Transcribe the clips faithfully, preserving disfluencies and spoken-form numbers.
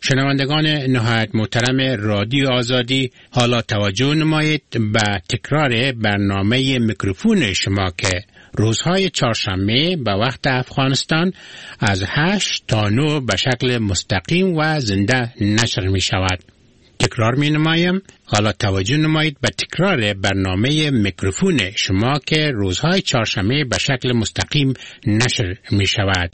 شنوندگان نهایت محترم رادیو آزادی، حالا توجه نمایید به تکرار برنامه میکروفون شما که روزهای چهارشنبه به وقت افغانستان از هشت تا نه به شکل مستقیم و زنده نشر می شود. تکرار می نمایم، حالا توجه نمایید به تکرار برنامه میکروفون شما که روزهای چهارشنبه به شکل مستقیم نشر می شود.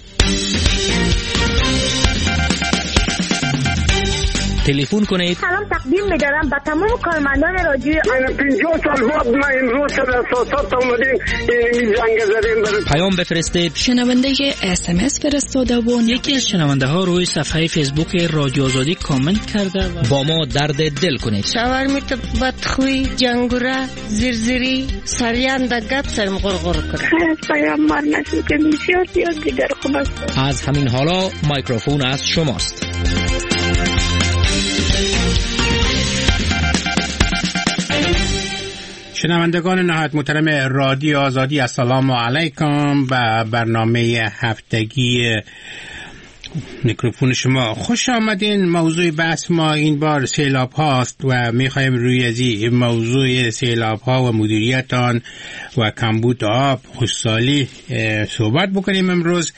تلفن کنید. سلام تقدیم می‌دارم به تمام کارمندان رادیو. پنجاه سال بعد ما امروز سر اساسات اومدیم این زنگ زدیم برای پیام بفرستید. شنونده اس ام اس فرستاده و یکی از شنونده ها روی صفحه فیسبوک رادیو آزادی کامنت کرده و با ما درد دل کنید. شاورمیت بدخوی، جنگوره، زرزری، سریان د گپ سرم غرغر کنه. پیام مار نشون که بسیار زیاد دیگر خوب است. از همین حالا میکروفون از شماست. شنوندگان نهایت محترم رادیو آزادی، السلام علیکم. به برنامه هفتگی میکروفون شما خوش آمدین. موضوع بحث ما این بار سیلاب هاست و میخوایم روی از این موضوع سیلاب ها و مدیریت آن و کمبود آب خشکسالی صحبت بکنیم. امروز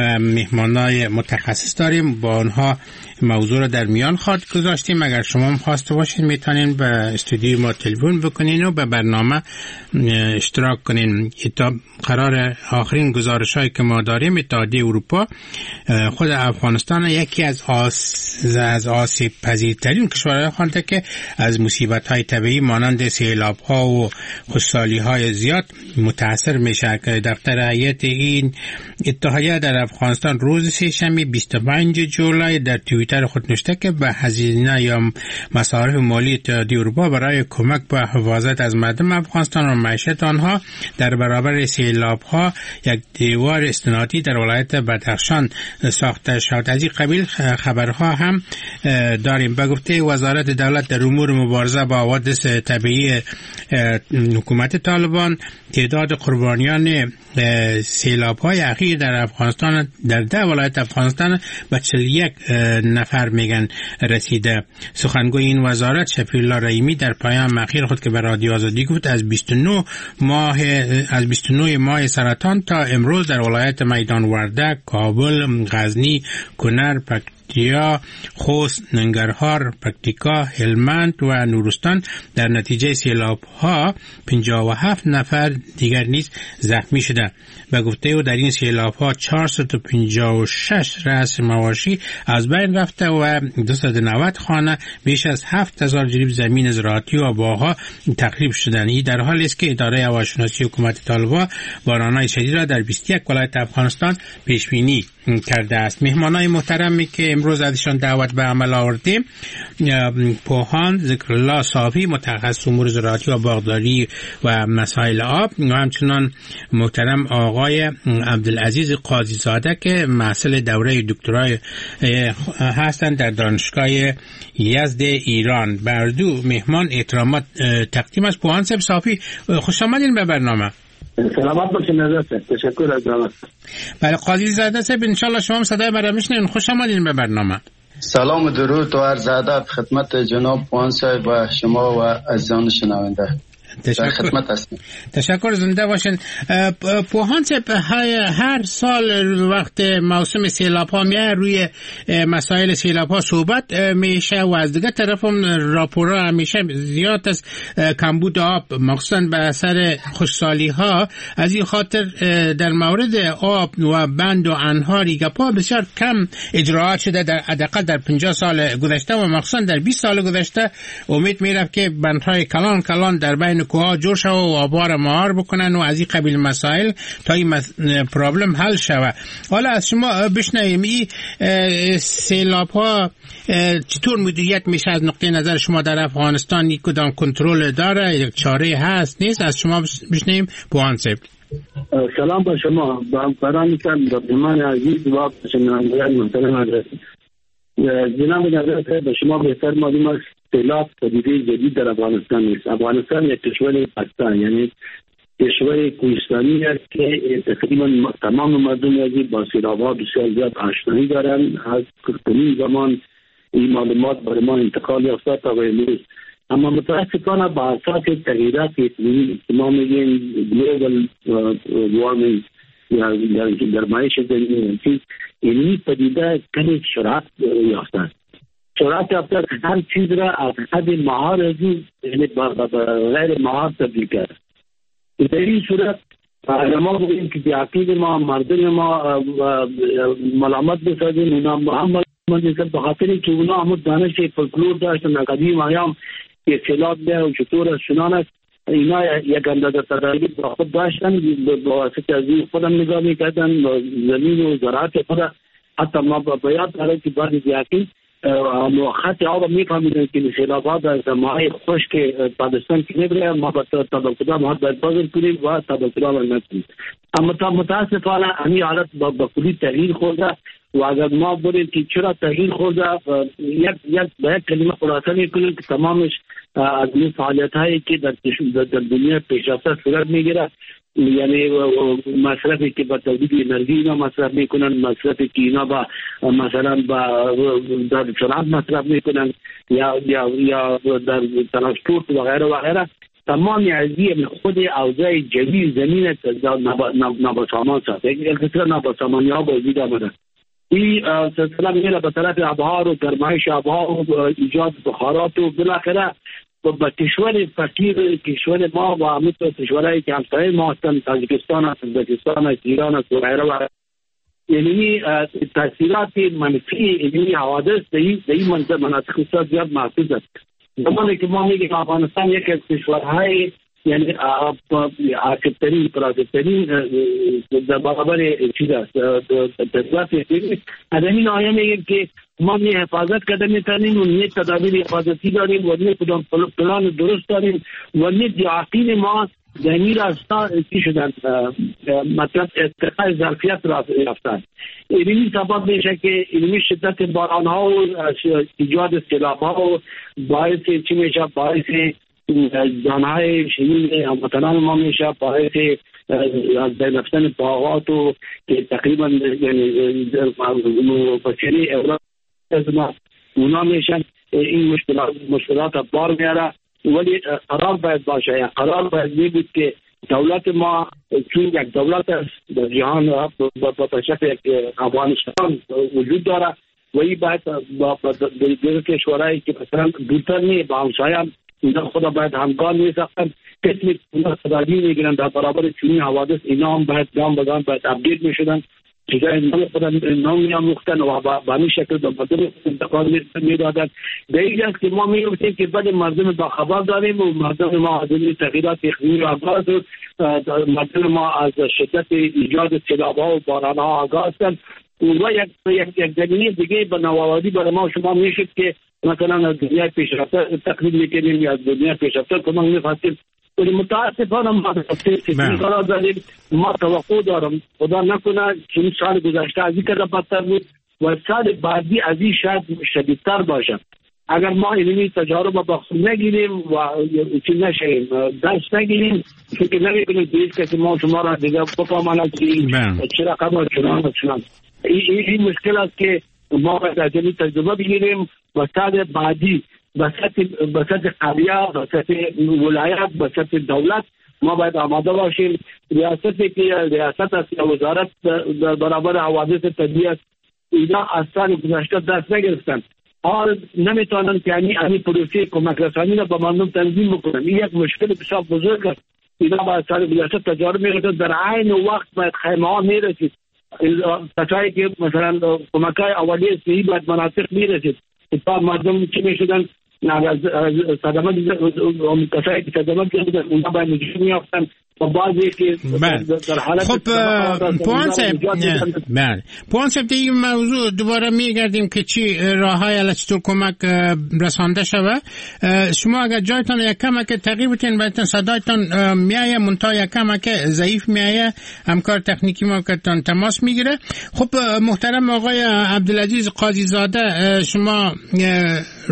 مهمانای متخصص داریم، با آنها موضوع رو در میان خواهد گذاشتیم. اگر شما هم خواسته باشین میتونین به استودیو ما تلفن بکنین و به برنامه اشتراک کنین. تا قرار آخرین گزارش هایی که ما داریم، اتحادیه اروپا خود افغانستان یکی از آس از آسیب پذیرترین کشورها خوانده که از مصیبت های طبیعی مانند سیلاب ها و خشکسالی های زیاد متاثر میشه. دفتر هیئت این اتحادیه در افغانستان روز سه‌شنبه بیست و پنج جولای در توییتر خود نوشته که به هزینه یا مصارف مالی اتحادیه اروپا برای کمک به حفاظت از مردم افغانستان و معیشت آنها در برابر سیلاب ها یک دیوار استنادی در ولایت بدخشان ساخته شد. از این قبیل خبرها هم داریم. به گفته وزارت دولت در امور مبارزه با حوادث طبیعی حکومت طالبان، تعداد قربانیان سیلاب های اخیر در افغانستان در ده ولایت افغانستان به چهل و یک نفر میگن رسیده. سخنگوی این وزارت شفیع الله رحیمی در پیام اخیر خود که به رادیو آزادی گفت از بیست و نه ماه از بیست و نه ماه سرطان تا امروز در ولایت میدان وردک، کابل، غزنی، کنر، پکتیا، خوست، ننگرهار، پکتیکا، هلمند و نورستان در نتیجه سیلاب ها پنجاه و هفت نفر دیگر نیز زخمی شده. به گفته او در این سیلاب ها چهارصد و پنجاه و شش رأس مواشی از بین رفته و دویست و نود خانه، بیش از هفت هزار جریب زمین زراعتی و باغها تخریب شدند. این در حالی است که اداره هواشناسی حکومت طالبان باران‌های شدید را در بیست و یک ولایت افغانستان پیش بینی کرده است. مهمانای محترمی که امروز ازشان دعوت به عمل آوردیم، پوهان ذکرالله صافی متخصص امور زراعتی و باغداری و مسائل آب و همچنان محترم آقای عبدالعزیز قاضی زاده که محصل دوره دکترای هستند در دانشگاه یزد ایران. بر دو مهمان احترامات تقدیم است. پوهان صاحب صافی، خوش آمدین به برنامه. سلامت باشین حضرت. تشکر از دعوت. بله قاضی زاده صاحب، انشالله شما هم صدای مرا میشنوین. خوش آمدین به برنامه. سلام و درود و عرض ادب خدمت جناب پوهان صاحب و شما و عزیزان شنونده. تشکر. خدمت هستم. تشکر، زنده باشین. پوهان صاحب، هر سال وقت موسم سیلاب ها میاد روی مسائل سیلاب ها صحبت میشه و از دیگه طرف هم راپورها همیشه زیاد از کمبود آب مخصوصا به اثر خشکسالی ها. از این خاطر در مورد آب و بند و انهار گپا بسیار کم اجراعات شده در حداقل در پنجاه سال گذشته و مخصوصا در بیست سال گذشته. امید میرفت که بندهای کلان کلان در بین کوها جور شو و آبار مهار بکنن و از این قبیل مسائل تا این پرابلم حل شود. حالا از شما بشنویم این سیلاب ها چطور مدیریت میشه از نقطه نظر شما در افغانستان؟ یک کدام کنترل داره؟ یک چاره هست نیست؟ از شما بشنویم پوهان صاحب. سلام با شما. برای میکنم بمان عزیز و شنوندگان محترم حضرت. جناب حضرت به شما بهتر معلوم است سیلاب پدیده جدید در افغانستان نیست. افغانستان یک کشور پاکستان، یعنی کشور کوهستانی است که تقریبا تمام مردم از با سیلاب‌ها بسیار زیاد آشنایی دارند. از قدیم زمان این معلومات برای ما انتقال یافته تا به امروز. اما متاسفانه با اساس تغییرات اقلیمی که ما میگیم گلوبال وارمینگ یا گرمایش زمین، این پدیده کمی سرعت یافته. سرعت یافته هر چیز را از حد مهار از یعنی غیر مهار تبدیل کرد. در این صورت ما بگیم که دیعقید ما مردم ما ملامت بسازیم، اونا محمد مندیسن بخاطری که اونا همون دانش فلکلور داشتن قدیم آیام که سیلاب ده و چطور از شنان است، اینا یک اندازه تدریج با خود داشتن، با واسطه از این خودم نگاه میکردن زمین و زراعت خود. حتی ما باید داره که بعد دیعقید خط آب میفهمیدن که سیلابات از ماهای خشک پاکستان که نبره، ما با تبکتاب ما باید بازر کنیم و تبکتاب را نکنیم. اما متاسفانه همین حالت با کلی تغییر خورده و اگر ما بریم که چرا تغییر خورده، یک یک به یک کلمه خلاصه میکنیم که تمامش از این فعالیت هایی که در در دنیا پیشرفته صورت میگیره، یعنی مصرفی که با تولید انرژی اینا مصرف میکنن، مصرفی که اینا با مثلا با در صنعت مصرف میکنن یا یا یا در ترانسپورت و غیره و غیره، تمام ازی خود اوضاع جوی زمین نابسامان ساخته. یک کثرت نابسامانی ها باید آمده. این سلسله میره به طرف ابهار و گرمایش ابهار و ایجاد بخارات و بالاخره با کشور فقیر کشور ما و همین کشورهایی که همسایه ما هستند، تاجیکستان است، ازبکستان است، ایران است و غیره و یعنی تاثیرات منفی این حوادث در این مناطق زیاد محسوس است. زمانی که ما میگیم افغانستان یک از کشورهای یعنی عاقب‌ترین پراس‌ترین در برابر چیز است تدریس اقلیمی، از این آیه میگیم که ما می حفاظت کرده میتونیم و نیت تدابیر حفاظتی داریم و نیت کدام پلان درست داریم و نیت دیعقین ما زمین راستا چی شدن مطلب ارتقای ظرفیت را یافتن. این سبب میشه که علمی شدت باران ها و ایجاد سیلاب ها و باعث چی میشه، باعث جانهای شیرین هموطنان ما میشه، باعث از بین رفتن باغات و که تقریبا یعنی مفسری اوراق از ما اونا میشن. این مشکلات مشکلات بار میاره، ولی قرار باید باشه، یا قرار باید می بود که دولت ما چون یک دولت است در جهان با شکل یک افغانستان وجود داره و این باید با دیگر کشورهایی که مثلا دورتر نی با همسایان اینا خدا باید همکار می ساختن، کسی اونا صدایی میگیرن در برابر چونی حوادث اینا هم باید گام به گام باید ابدیت می شدن، چیزای نام خودم نام می آموختن و با این شکل به مردم انتقال می دادن. به این است که ما می گفتیم که بعد مردم با خبر داریم و مردم ما از این تغییرات اقلیمی آگاه است، مردم ما از شدت ایجاد سیلاب‌ها و باران‌ها آگاه هستند و یک یک یک زمینه دیگه به نوآوری برای ما شما میشد که مثلا از دنیا پیشرفته تقلید میکنیم یا از دنیا پیشرفته کمک میخواستیم، ولی متاسفانه ما قرار داریم. ما توقع دارم خدا نکنه چون سال گذشته از این کده بدتر بود و سال بعدی از این شاید شدیدتر باشه. اگر ما علمی تجارب با خود نگیریم و چیز نشیم درس نگیریم فکر نمیکنیم دیگه کسی ما شما را دیگه بفهماند که چرا قبل چنان و چنان. این مشکل است که ما باید از این تجربه بگیریم و سال بعدی به سطح قریه، به سطح ولایت، به سطح دولت ما باید آماده باشیم. ریاستی که ریاست است یا وزارت در برابر حوادث طبیعت اینا از سال گذشته دست نگرفتن، حال نمیتونن که یعنی این پروسه کمک رسانی را به مردم تنظیم بکنن. این یک مشکل بسیار بزرگ است. اینا با سال گذشته تجارب می‌کردن، در عین وقت باید خیمه ها میرسید، کسایی که مثلا کمک‌های اولیه صحیح باید مناطق میرسید تا مردم چی میشدن صدمات کسایی که صدمات کردن اونا باید نجات میافتن و بعضی که در حالت خب پوان صاحب بله پوان صاحب این موضوع دوباره میگردیم که چی راه های الان چطور کمک رسانده شود. شما اگر جایتان یک کمک تغییر بتین بایدتان صدایتان میایه منتها یک کمک ضعیف میایه، همکار تکنیکی ما کتان تماس میگیره. خب محترم آقای عبدالعزیز قاضی زاده، شما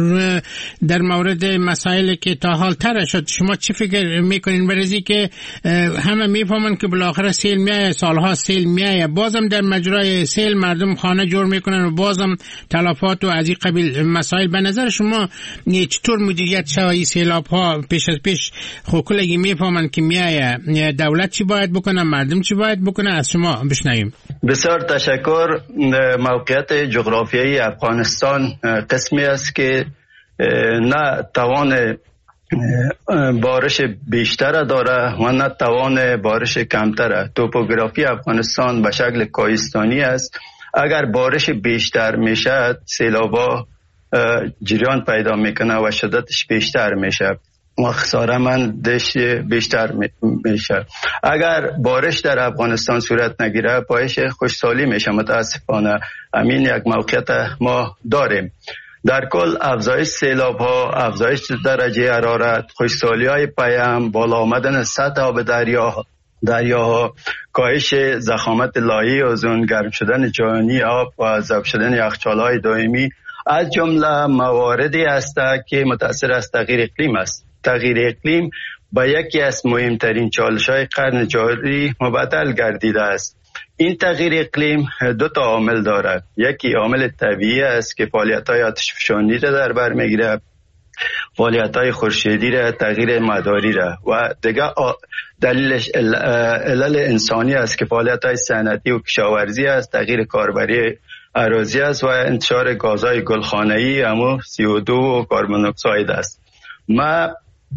در مورد مسائلی که تا حال تر شد شما چی فکر میکنین برزی که همه میفهمن که بالاخره سیل میایه، سالها سیل میایه، بازم در مجرای سیل مردم خانه جور میکنن و بازم تلفات و از این قبیل مسائل. به نظر شما چطور مدیریت شود این سیلاب ها پیش از پیش؟ خوکلگی میفهمن که میایه، دولت چی باید بکنه، مردم چی باید بکنه؟ از شما بشنویم. بسیار تشکر. موقعیت جغرافیایی افغانستان قسمی است که نه توان بارش بیشتر داره و نه توان بارش کمتر. توپوگرافی افغانستان به شکل کوهستانی است. اگر بارش بیشتر میشه سیلابا جریان پیدا میکنه و شدتش بیشتر میشه و خساره مندش بیشتر میشه. اگر بارش در افغانستان صورت نگیره باعث خشکسالی میشه. متاسفانه همین یک موقعیت ما داریم. در کل افزایش سیلاب ها، افزایش درجه حرارت، خشکسالی های پیام، بالا آمدن سطح آب دریا دریاها، کاهش ضخامت لایه اوزون، گرم شدن جهانی آب و ذوب شدن یخچال های دائمی از جمله مواردی است که متأثر از تغییر اقلیم است. تغییر اقلیم با یکی از مهمترین چالش‌های قرن جاری مبدل گردیده است. این تغییر اقلیم دو تا عامل دارد. یکی عامل طبیعی است که فعالیت‌های آتشفشانی را در بر می‌گیرد، فعالیت‌های خورشیدی را، تغییر مداری را، و دیگه دلیلش علل انسانی است که فعالیت‌های صنعتی و کشاورزی است، تغییر کاربری اراضی است و انتشار گازهای گلخانه‌ای همون سی او دو و کربن دی اکساید است. ما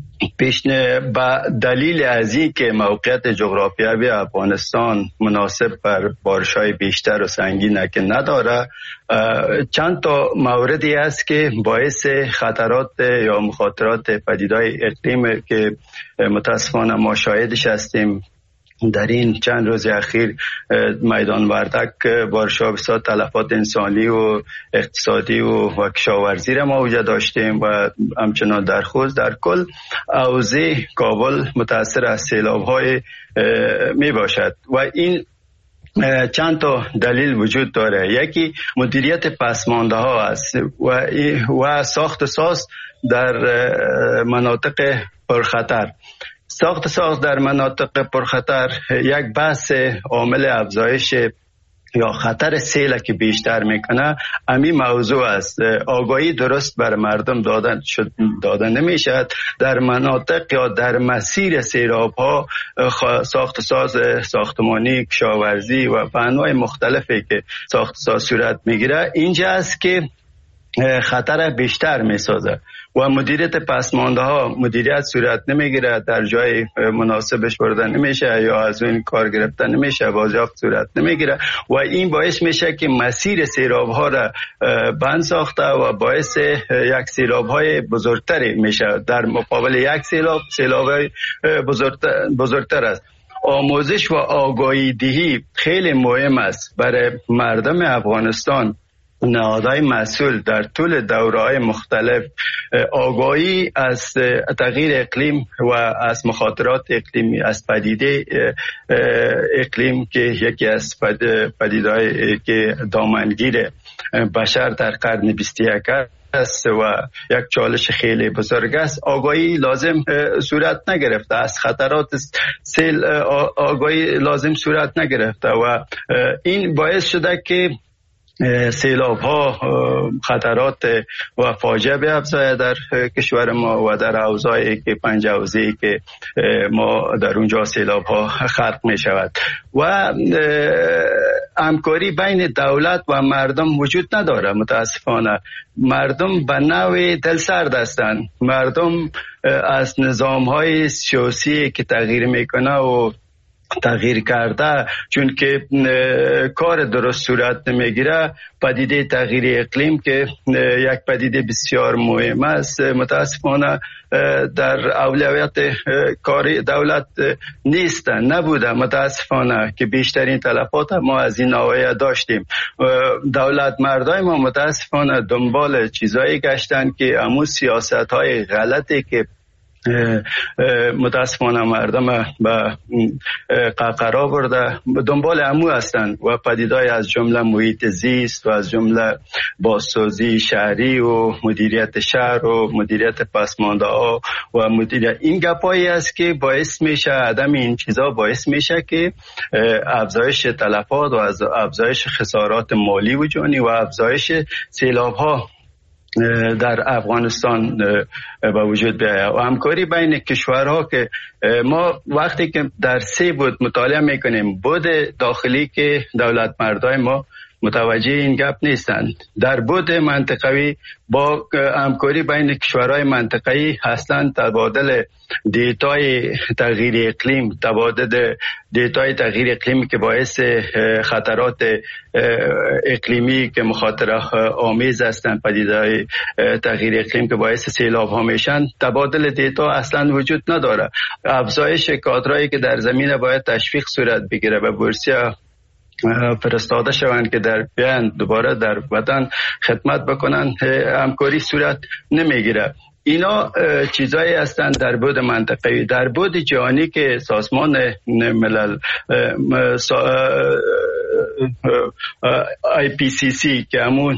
پیشنه با دلیل از این که موقعیت جغرافیایی افغانستان مناسب بر بارش‌های بیشتر و سنگین که نداره، چند تا موردی است که باعث خطرات یا مخاطرات پدیدهای اقلیم که متاسفانه ما شاهدش هستیم در این چند روز اخیر میدان وردک بارش‌ها بسیار تلفات انسانی و اقتصادی و, و کشاورزی را ما وجود داشتیم و همچنان در خوز. در کل اوضاع کابل متاثر از سیلاب‌های می باشد و این چند تا دلیل وجود داره. یکی مدیریت پسمانده ها است و, و ساخت ساز در مناطق پرخطر. ساخت ساز در مناطق پرخطر یک بحث عامل افزایش یا خطر سیل که بیشتر میکنه همین موضوع است. آگاهی درست بر مردم دادن شد داده نمیشد. در مناطق یا در مسیر سیلاب ها ساخت ساز ساختمانی، کشاورزی و انواع مختلفی که ساخت ساز صورت میگیره اینجا است که خطر بیشتر میسازه و مدیریت پسمانده ها مدیریت صورت نمیگیره، در جای مناسبش برده نمیشه یا از این کار گرفته نمیشه، بازیافت صورت نمیگیره و این باعث میشه که مسیر سیلاب ها را بند ساخته و باعث یک سیلاب های بزرگتری میشه. در مقابل یک سیلاب سیلاب های بزرگتر, بزرگتر است. آموزش و آگاهی دهی خیلی مهم است برای مردم افغانستان. نهادهای مسئول در طول دوره‌های مختلف آگاهی از تغییر اقلیم و از مخاطرات اقلیمی، از پدیده اقلیم که یکی از پدیده‌ای که دامنگیر بشر در قرن بیست و یکم است و یک چالش خیلی بزرگ است، آگاهی لازم صورت نگرفته. از خطرات سیل آگاهی لازم صورت نگرفته و این باعث شده که سیلاب ها خطرات و فاجعه بیفزاید در کشور ما و در حوزه‌ای که پنج حوزه‌ای که ما در اونجا سیلاب ها خلق می شود و همکاری بین دولت و مردم وجود نداره. متاسفانه مردم به نوع دلسرد هستند. مردم از نظام های سیاسی که تغییر میکنه و تغییر کرده چون که کار درست صورت نمیگیره، پدیده تغییر اقلیم که یک پدیده بسیار مهم است متاسفانه در اولویت کار دولت نیست، نبوده متاسفانه که بیشترین تلفات ما از این نوعیه داشتیم. دولت مردای ما متاسفانه دنبال چیزایی گشتن که همون سیاست های غلطی که متاسفانه مردم به قهقرا برده دنبال عمو هستند و پدیدهای از جمله محیط زیست و از جمله بازسازی شهری و مدیریت شهر و مدیریت پسمانده ها و مدیریت این گپایی است که باعث میشه عدم این چیزا باعث میشه که افزایش تلفات و از افزایش خسارات مالی و جانی و افزایش سیلاب ها در افغانستان به وجود بیاید و همکاری بین کشورها که ما وقتی که در سه بود مطالعه میکنیم بود داخلی که دولت مردای ما متوجه این گپ نیستند در بود منطقوی با همکاری بین کشورهای منطقه‌ای هستند تبادل دیتای تغییر اقلیم تبادل دیتای تغییر اقلیمی که باعث خطرات اقلیمی که مخاطره آمیز هستند پدیده‌های تغییر اقلیم که باعث سیلاب ها میشن تبادل دیتا اصلا وجود نداره افزایش کادرایی که در زمینه باید تشویق صورت بگیره به بورسیا فرستاده شوند که در بیان دوباره در وطن خدمت بکنن همکاری صورت نمیگیره اینا چیزایی هستند در بود منطقه‌ای در بود جهانی که سازمان ملل آی پی سی سی که همون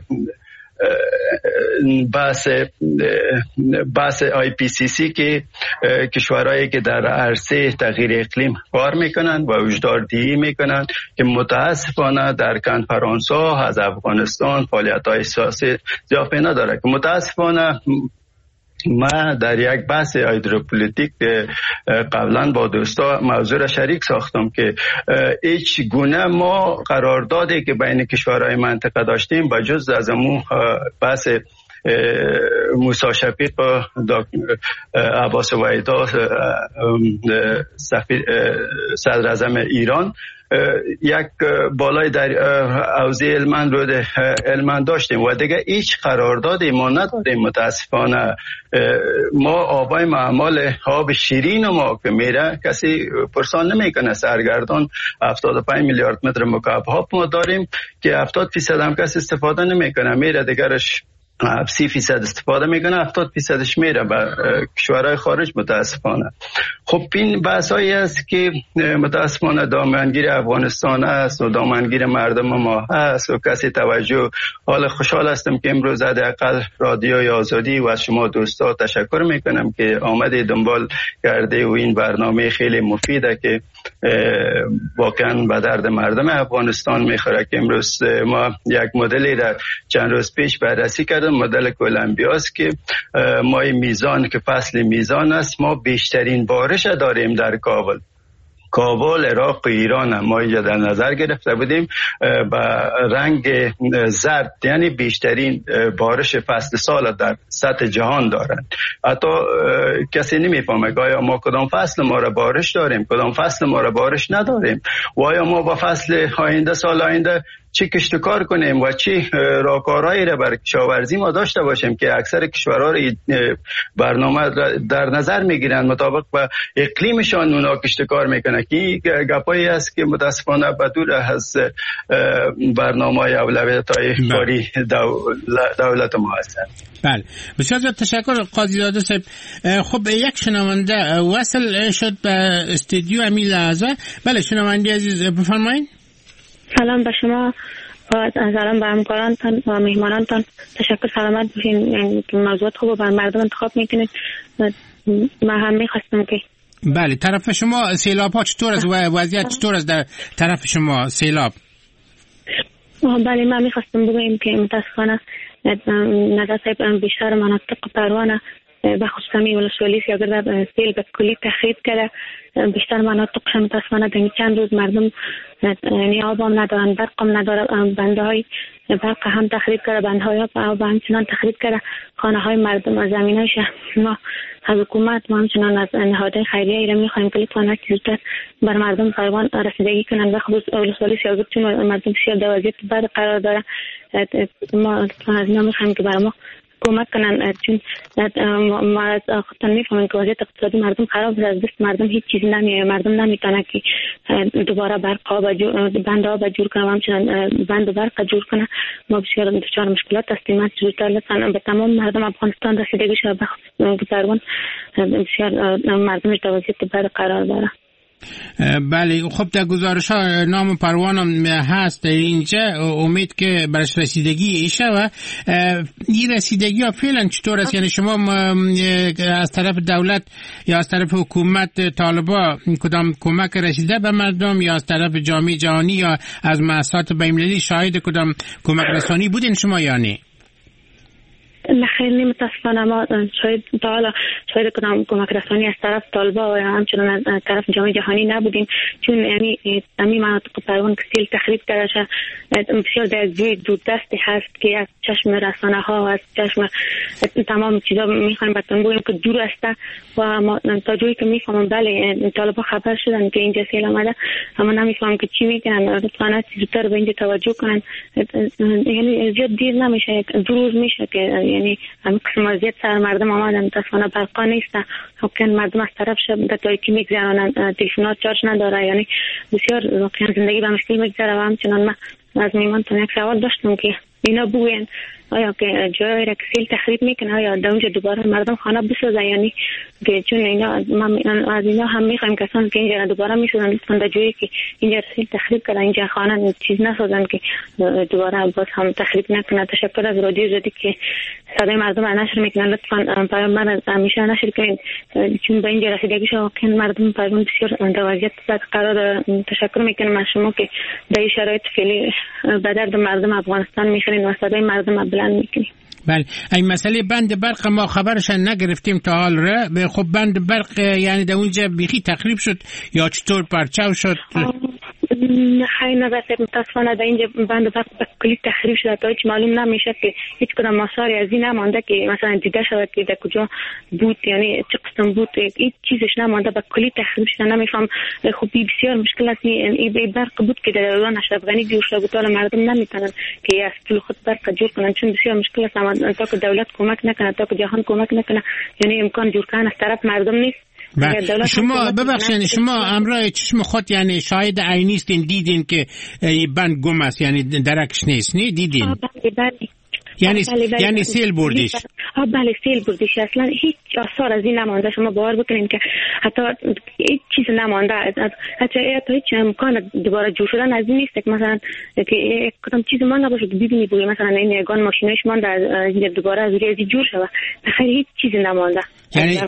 بحث بحث آی پی سی سی که کشورهایی که در عرصه تغییر اقلیم کار میکنن و وجداردهی میکنن که متاسفانه در کنفرانس ها از افغانستان فعالیت های سیاسی زیافه نداره که متاسفانه ما در یک بحث هیدروپولیتیک قبلا با دوستا موضوع را شریک ساختم که هیچ گونه ما قراردادی که بین کشورهای منطقه داشتیم با جز از امون بحث موسی شفیق و عباس وحیدا صدر اعظم ایران یک بالای در حوزه علمان رو علمان داشتیم و دیگه هیچ قراردادی ما نداریم متاسفانه ما آبای معمال آب شیرین ما که میره کسی پرسان نمیکنه سرگردان هفتاد و پنج میلیارد متر مکعب آب ما داریم که هفتاد فیصد هم کسی استفاده نمیکنه میره دیگرش سی فیصد استفاده میکنه هفتاد فیصدش میره به کشورهای خارج متاسفانه خب این بحثایی است که متاسفانه دامنگیر افغانستان است و دامنگیر مردم ما هست و کسی توجه حال خوشحال هستم که امروز حداقل رادیوی آزادی و از شما دوستا تشکر میکنم که آمده دنبال کرده و این برنامه خیلی مفیده که واقعا به درد مردم افغانستان میخوره که امروز ما یک مدلی در چند روز پیش بررسی کردیم مدل کولمبیاست که ما میزان که فصل میزان است ما بیشترین بارش داریم در کابل کابل عراق و ایران هم ما اینجا در نظر گرفته بودیم با رنگ زرد یعنی بیشترین بارش فصل سال در سطح جهان دارند حتی کسی نمیفهمه آیا ما کدام فصل ما را بارش داریم کدام فصل ما را بارش نداریم و آیا ما با فصل آینده سال آینده چی کشتکار کنیم و چی راهکارهایی را برای کشاورزی ما داشته باشیم که اکثر کشورها را برنامه در نظر میگیرن مطابق با اقلیمشان اونا کشتکار میکنن که گپایی است که متاسفانه بدور از برنامه‌های اولویت‌های کاری دولت ما هستند. بله بسیار زیاد تشکر قاضی زاده صاحب. خب یک شنونده وصل شد به استودیو همین لحظه. بله شنونده عزیز بفرمایید. سلام به شما و سلام به همکارانتان و مهمانانتان تشکر سلامت باشین یعنی موضوعات خوب بر مردم انتخاب میکنید ما هم میخواستم که بله طرف شما سیلاب ها چطور است و وضعیت چطور است در طرف شما سیلاب؟ بله من میخواستم بگویم که متاسفانه نظر صاحب بیشتر مناطق پروانه به خصوص همین ولسوالی سیاگرده سیل به کلی تخریب کرده بیشتر مناطقش متاسفانه در چند روز مردم یعنی آب هم ندارن برق هم ندارن بنده های برق هم تخریب کرده بنده های آب همچنان تخریب کرده خانه های مردم و زمین های شهر ما از حکومت ما همچنان از نهادهای خیریه ایره میخوایم که لطفاً زودتر بر مردم پروان رسیدگی کنن و خصوص ولسوالی سیاگرد چون مردم بسیار در وضعیت بد قرار داره ما از اینا میخوایم که برای ما کمک کنن، چون ما از خودتان میفهمیم که وضعیت اقتصادی مردم خراب است، از دست مردم هیچ چیز نمیاد، مردم نمیتونه که دوباره برق آب بند آب جور کنه، همچنان بند برق جور کنه. ما بسیار دچار مشکلات هستیم. از زودتر لطفا به تمام مردم افغانستان رسیدگی شه، بخصوص گذرگان بسیار مردمش در وضعیت بد قرار داره. بله، خب در گزارش ها نام پروانم هست اینجا، امید که برش رسیدگی ایشه و این رسیدگی ها فعلا چطور است؟ یعنی شما از طرف دولت یا از طرف حکومت طالبا کدام کمک رسیده به مردم، یا از طرف جامعه جهانی یا از مؤسسات بین‌المللی شاهد کدام کمک رسانی بودین شما یا نه؟ نه خیلی متاسفانه ما شاید تا حالا شاید کدام کمک رسانی از طرف طالبا و همچنان از طرف جامعه جهانی نبودیم، چون یعنی همین مناطق پروان که سیل تخریب کرده شد بسیار در جوی دوردستی هست که از چشم رسانه ها و از چشم تمام چیزا میخوایم بهتون بگویم که دور است و ما تا جوی که میفهمم بله طالبا خبر شدن که اینجا سیل آمده، اما نمیفهمم که چی میکنن. لطفاً زودتر به اینجا توجه کنن، یعنی زیاد دیر نمیشه، دو روز میشه که یعنی همه قسم وضعیت سر مردم آمدن. متاسفانه برقا نیست، واقعا مردم از طرف شب در تاریکی میگذرانن، تلفنات چارج نداره، یعنی بسیار واقعا زندگی به مشکل میگذره. و همچنان من از میمانتون یک سوال داشتم که اینا بگوین آیا که جای را که سیل تخریب میکنه آیا در اونجا دوباره مردم خانه بسازن، یعنی که چون اینا از اینا هم میخوایم کسان که اینجا دوباره میسازن لطفا در جایی که اینجا سیل تخریب کنن اینجا خانه چیز نسازن که دوباره باز هم تخریب نکنه. تشکر از رادیو زدی که صدای مردم را نشر میکنن، لطفا پیام را همیشه نشر کنین چون به اینجا رسیدگی شو که مردم پیام بسیار در وضعیت بد قرار. تشکر میکنم از شما که در این شرایط فعلی به درد مردم افغانستان میخورین و صدای مردم بلند میکنین. بله، این مسئله بند برق ما خبرش نگرفتیم تا حال را. خب بند برق یعنی در اونجا بیخی تخریب شد یا چطور پرچاو شد؟ خیلی نبسته متاسفانه در اینجا بند برق به کلی تخریب شده، تا هیچ معلوم نمیشه که هیچ کدام آثاری از این نمانده که مثلا دیده شود که در کجا بود، یعنی چه قسم بود، هیچ چیزش نمانده، به کلی تخریب شده. نمیفهم خب بسیار مشکل است. این برق بود که در دوران اشرف غنی جور شده بود، حالا مردم نمیتونن که از طول خود برق جور کنن چون بسیار مشکل است. اما تا که دولت کمک نکنه، تا که جهان کمک نکنه، یعنی امکان جور کردن از طرف مردم نیست. شما ببخشید شما امرای چشم خود یعنی شاهد عینی هستین، دیدین که بند گم است، یعنی درکش نیست، نه دیدین؟ بله بله. یعنی بله بله یعنی سیل بردیش. آ بله سیل بردیش، اصلا هیچ آثار از این نمانده. شما باور بکنین که حتی هیچ چیز نمانده، حتی حتی هیچ امکان دوباره جور شدن از این نیست که مثلا که یک کدام چیز ما نباشه ببینی بگی مثلا این یگان ماشینش مانده از دوباره از روی جور شود، بخیر هیچ چیز نمانده. یعنی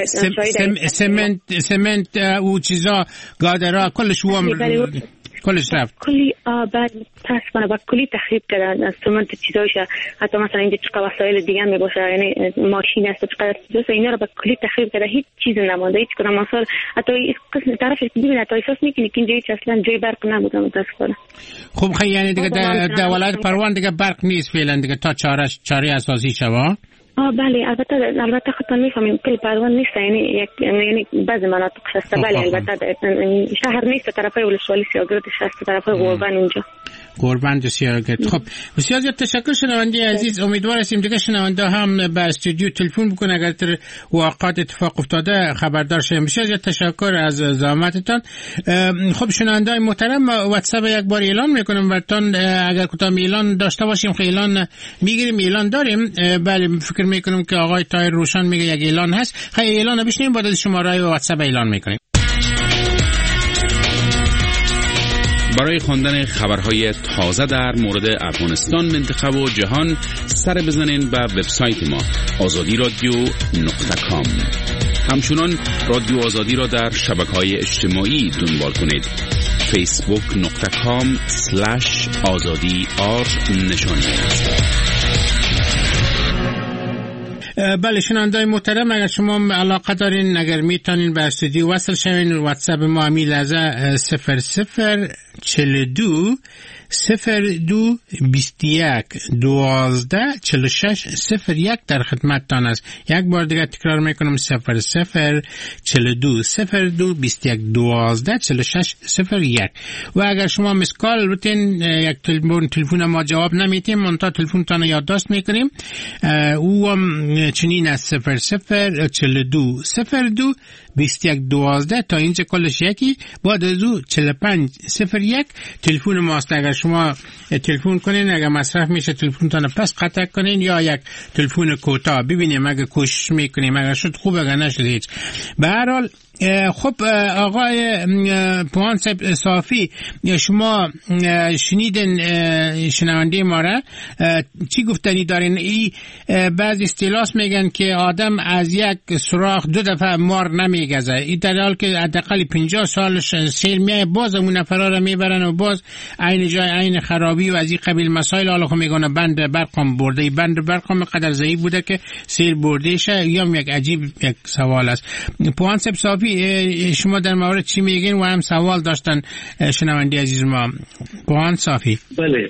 سمنت سمنت او چیزا گادرا کلش وام کلش رفت، کلی آباد تاسفانه با کلی تخریب کردن از سمنت چیزاشه. حتی مثلا اینجا چقدر وسایل دیگه می باشه، یعنی ماشین است چقدر چیزا اینا رو با کلی تخریب کرده، هیچ چیز نمونده، هیچ کدام اثر. حتی این قسم طرفش ببینه تا احساس میکنی که اینجا هیچ اصلا جای برق نبوده متاسفانه. خب خیلی یعنی دیگه در ولایت پروان دیگه برق نیست فعلا دیگه تا چاره چاره اساسی شوا. آه بله البته البته خودتون میفهمیم کل پروان نیست، یعنی یک یعنی بعضی مناطق هست. بله البته شهر نیست، طرفای ولسوالی سیاگردش هست، طرفای گوربند اونجا گوربند سیاگرد. خب بسیار زیاد تشکر شنونده عزیز، امیدوار هستیم دیگه شنونده هم به استودیو تلفن بکنه اگر در واقعات اتفاق افتاده خبردار شیم. بسیار زیاد تشکر از زحمتتان. خب شنونده محترم واتساپ یک بار اعلان میکنم براتون، اگر کدام اعلان داشته باشیم خیلی اعلان میگیریم، اعلان داریم. بله فکر میکنم که آقای طاهر روشن میگه یک اعلان هست، خیلی اعلان بشنویم بعد از شماره واتساپ اعلان میکنیم. برای خواندن خبرهای تازه در مورد افغانستان، منطقه و جهان سر بزنین به وبسایت ما آزادی رادیو نقطه کام. همچنان رادیو آزادی را در شبکه‌های اجتماعی دنبال کنید. فیسبوک نقطه کام سلش آزادی آر نشانی. بله شنونده‌های محترم، اگر شما علاقه دارین اگر میتونین به استودیو وصل شوین، واتساپ ما امی لحظه صفر صفر چهل و دو صفر دو بیست یک دوازده چهل و شش صفر یک در خدمتتان است. یک بار دیگه تکرار میکنم صفر صفر چهل و دو صفر دو بیست یک دوازده چهل و شش صفر یک. و اگر شما مسکال بتین یک تلفن تلفن ما جواب نمیتیم منتها تلفنتان یادداشت میکنیم. او هم چنین است صفر صفر چهل و دو صفر دو بیست یک دوازده تا اینجا کلش یکی. بعد از او چهل و پنج صفر یک تلفن ماست. اگر شما تلفن کنین اگر مصرف میشه تلفنتان پس قطع کنین یا یک تلفن کوتاه ببینیم اگر کوشش میکنیم اگر شد خوب اگر نشد هیچ. به هر حال خب آقای پوان صافی شما شنیدن شنونده ما را چی گفتنی دارین؟ ای بعضی اصطلاحات میگن که آدم از یک سوراخ دو دفعه مار نمیگذه. این در حال که حداقل پنجاه سالش سیل میای باز اون نفرا را میبرن و باز عین جای عین خرابی و از این قبیل مسائل. حالا خب میگن بند برقم برده، بند برقم قدر ضعیف بوده که سیل برده شه یا یک عجیب یک سوال است. پوان صافی شما در مورد چی میگین و هم سوال داشتن شنونده عزیز ما. پوان صافی بله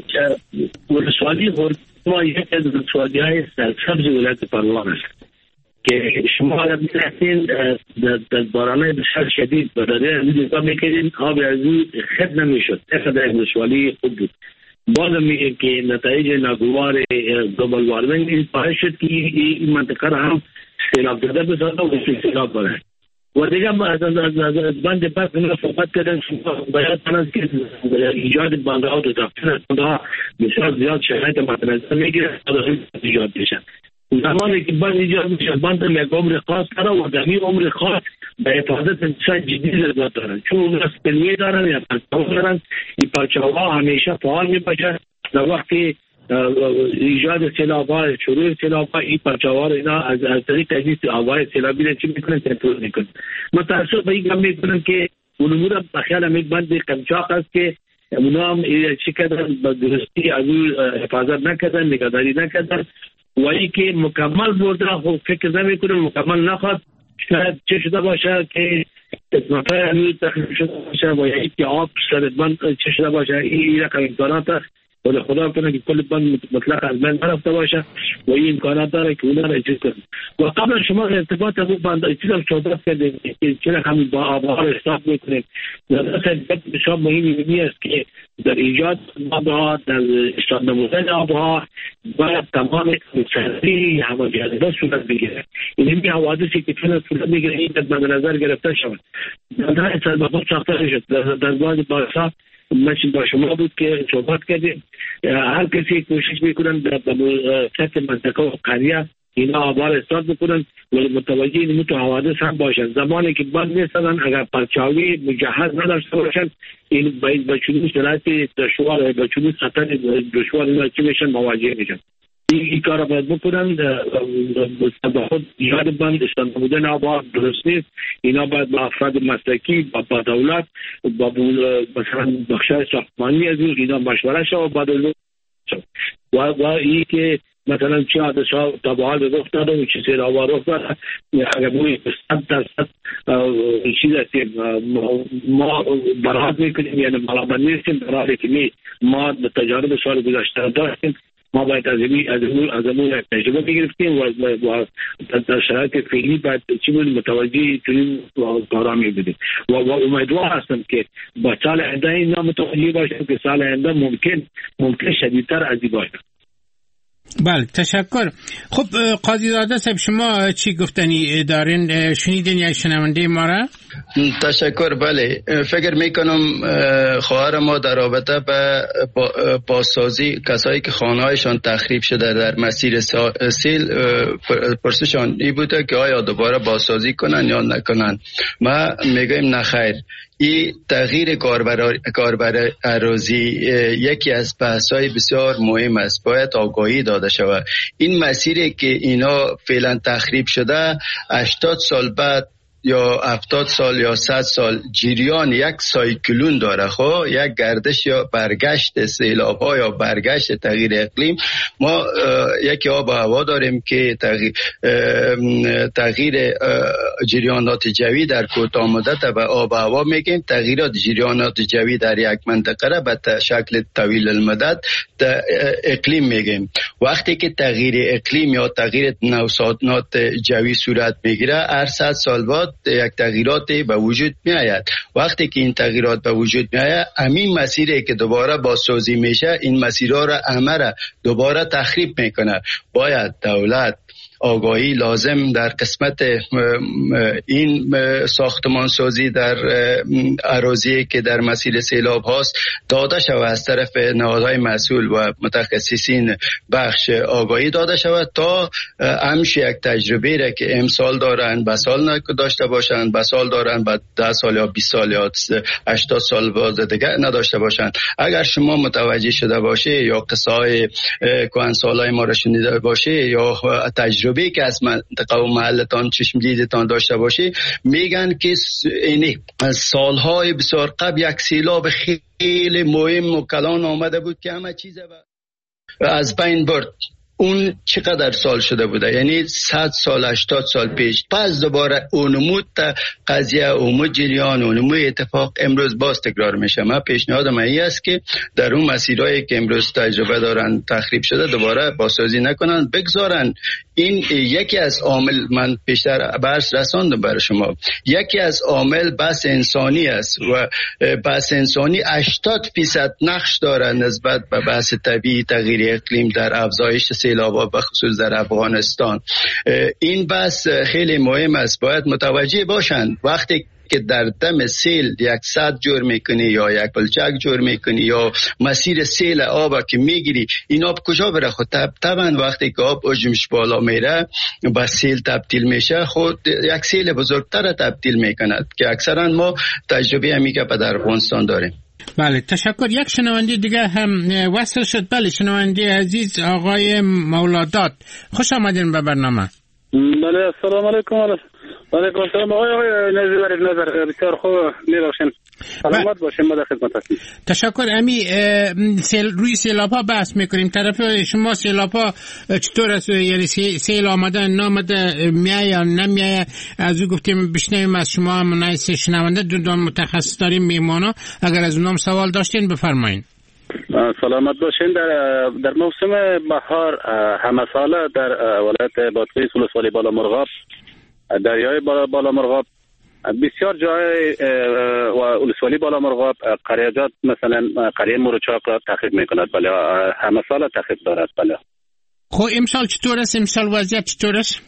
ولسوالی ما یک از ولسوالی های سرسبز ولایت پروان است که شما را میرسین در بارانه بسیار شدید برای از این نگاه میکنین آب از این خد نمیشد. اقدر ولسوالی خوب بود. باز میگه که نتایج ناگوار گلوبال وارمینگ باعث شد که این منطقه را هم سیلاب زده بسازه و سیلاب بره. و دیگه از از بند برق ما صحبت کردن باید تنظیم که ایجاد بندها و دفتر بندها بسیار زیاد شرایط متنظم میگیره تا ایجاد بشن. زمانی که بند ایجاد میشه بند یک عمر خاص داره و در این عمر خاص به حفاظت بسیار جدی ضرورت دارن چون اون از پلیه دارن یا پرچاو دارن. این پرچاوها همیشه فعال میباشه در وقتی ایجاد سیلاب‌ها شروع سیلاب‌ها این پرچاوها اینا از از طریق تجهیز آب‌های سیلابی را چی میکنن کنترل میکنن. متأسف به این کم میکنن که اونمون هم بخیال هم یک بند قمچاق است که اونا هم چی کردن به درستی از اون حفاظت نکردن نگهداری نکردن و این که مکمل برده خب فکر نمیکنن مکمل نخواد شاید چه شده باشه که نفر هنوز تخلیف شده باشه و یا اینکه آب سردبند چه شده باشه این رقم امکانات است ولی خدا کنه که کل بند مطلق از بین برفته باشه و این امکانات داره که اونا را اجازه کنه. و قبل شما ارتباط از اون بند چیز هم صحبت کردیم که چرا همین با آبها را حساب میکنیم. نظر بسیار مهمی است که در ایجاد آبها در اشتاد نمودن آبها باید تمام سرری هماجانبه صورت بگیره. این همی حوادثی که چون صورت بگیره این در مد نظر گرفته شود. در سربخور ساخته شد در بعض بارسا مثل با شما بود که صحبت کردیم هر کسی کوشش میکنن در سطح منطقه و قریه اینا آبار استاد بکنن ولی متوجه این تو حوادث هم باشن. زمانی که بند نیستن اگر پرچاوی مجهز نداشته باشن این باید بچونی شرایط دشوار بچونی خطر دشوار اینا چی میشن مواجه میشن. این کار باید بکنن به خود ایجاد بند استاد نمودن آبار درست نیست. اینا باید با افراد مسلکی با, با دولت با مثلا بخشای ساختمانی از اینا مشوره شد و بعد و و این که مثلا چه حادثه ها تا به حال رخ داده و چه سیلاب‌ها رخ داده اگر بوی صد درصد چیز هستیم ما برحاض میکنیم یعنی ملامت نیستیم در حالی که ما تجارب سال گذشته داشتیم ما باید از این از این از این تجربه بگیریم و در شرایط فعلی باید چی بود متوجه چنین کارا می‌بودیم و امیدوار هستم که با سال آینده اینا متوجه باشیم که سال آینده ممکن ممکن شدیدتر از این باشه. بله تشکر. خب قاضی زاده صاحب شما چی گفتنی دارین؟ شنیدین یا شنونده ما را؟ تشکر. بله فکر میکنم خواهر ما در رابطه به بازسازی کسایی که خانه‌هایشان تخریب شده در مسیر سیل پرسشان این بوده که آیا دوباره بازسازی کنن یا نکنن. ما میگیم نخیر. این تغییر کاربر اراضی یکی از بحث‌های بسیار مهم است. باید آگاهی داده شود. این مسیری که اینا فعلا تخریب شده هشتاد سال بعد یا هفتاد سال یا صد سال جریان یک سایکلون داره. خب یک گردش یا برگشت سیلاب ها یا برگشت تغییر اقلیم. ما یک آب و هوا داریم که تغییر, تغییر جریانات جوی در کوتاه مدت به آب و هوا میگیم. تغییرات جریانات جوی در یک منطقه را به شکل طویل المدت اقلیم میگیم. وقتی که تغییر اقلیم یا تغییر نوسانات جوی صورت میگیره، هر صد سال بعد یک تغییراتی به وجود میآید. وقتی که این تغییرات به وجود میآید، همین مسیری که دوباره بازسازی میشه، این مسیرها را همه را دوباره تخریب میکنه. باید دولت آگاهی لازم در قسمت این ساختمان سازی در اراضی که در مسیر سیلاب هاست داده شود، از طرف نهادهای مسئول و متخصصین بخش آگاهی داده شود تا همشه یک تجربه را که امسال دارن به سال داشته باشند، به سال دارن به ده سال یا بیست سال یا هشتاد سال بعد دیگه نداشته باشند. اگر شما متوجه شده باشه یا قصه های کهنسالای ما را شنیده باشه یا تجربه به که از منطقه و محلتان چشم دیدتان داشته باشی، میگن که اینی سالهای بسیار قبل یک سیلاب خیلی مهم و کلان آمده بود که همه چیز از بین برد. اون چقدر سال شده بوده؟ یعنی صد سال هشتاد سال پیش. پس دوباره اونمود تا قضیه اونمود جریان اونمود اتفاق امروز باز تکرار میشه. من پیشنهادم این است که در اون مسیرهایی که امروز تجربه دارن تخریب شده دوباره بازسازی نکنن، بگذارن. این یکی از عامل، من پیشتر بحث رساندم برای شما، یکی از عامل بحث انسانی است و بحث انسانی هشتاد فیصد نقش داره نسبت به بحث طبیعی تغییر اقلیم در افزایش سیلاب‌ها به خصوص در افغانستان. این بحث خیلی مهم است، باید متوجه باشند. وقتی که در دم سیل یک سد جور میکنی یا یک پلچک جور میکنی یا مسیر سیل آب که میگیری، این آب کجا بره؟ خود طبعا وقتی که آب حجمش بالا میره به سیل تبدیل میشه، خود یک سیل بزرگتر تبدیل میکند که اکثرا ما تجربه همی که در افغانستان داریم. بله، تشکر. یک شنونده دیگه هم وصل شد. بله، شنونده عزیز آقای مولادات، خوش آمدین به برنامه. بله، السلام علیکم. علیکم السلام. آقای آقای نظر نظر بسیار خوب میباشین. سلامت باشین. ما در خدمت هستیم. تشکر. امی سیل روی سیلاب ها بحث میکنیم. طرف شما سیلاب ها چطور است؟ یعنی سیل آمده نامده میای یا نمیای؟ از او گفتیم بشنویم از شما هم نایس شنونده دو دو متخصص داریم میمانا. اگر از اونم سوال داشتین بفرمایید. سلامت باشین. در در موسم بهار همه ساله در ولایت بادغیس ولسوالی بالا مرغاب، دریای بالا, بالا مرغاب، بسیار جای و ولسوالی بالا مرغاب قریجات مثلا قریه مورچاق را تخریب میکند. بله، همه سال تخریب دارد. بله. خب امسال چطور است؟ امسال وضعیت چطور است؟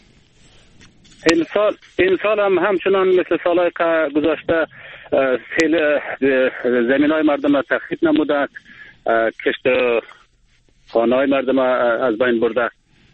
امسال امسال هم همچنان مثل سالهای گذشته سیل زمینای مردم را تخریب نموده، کشت خانه‌های مردم از بین برده،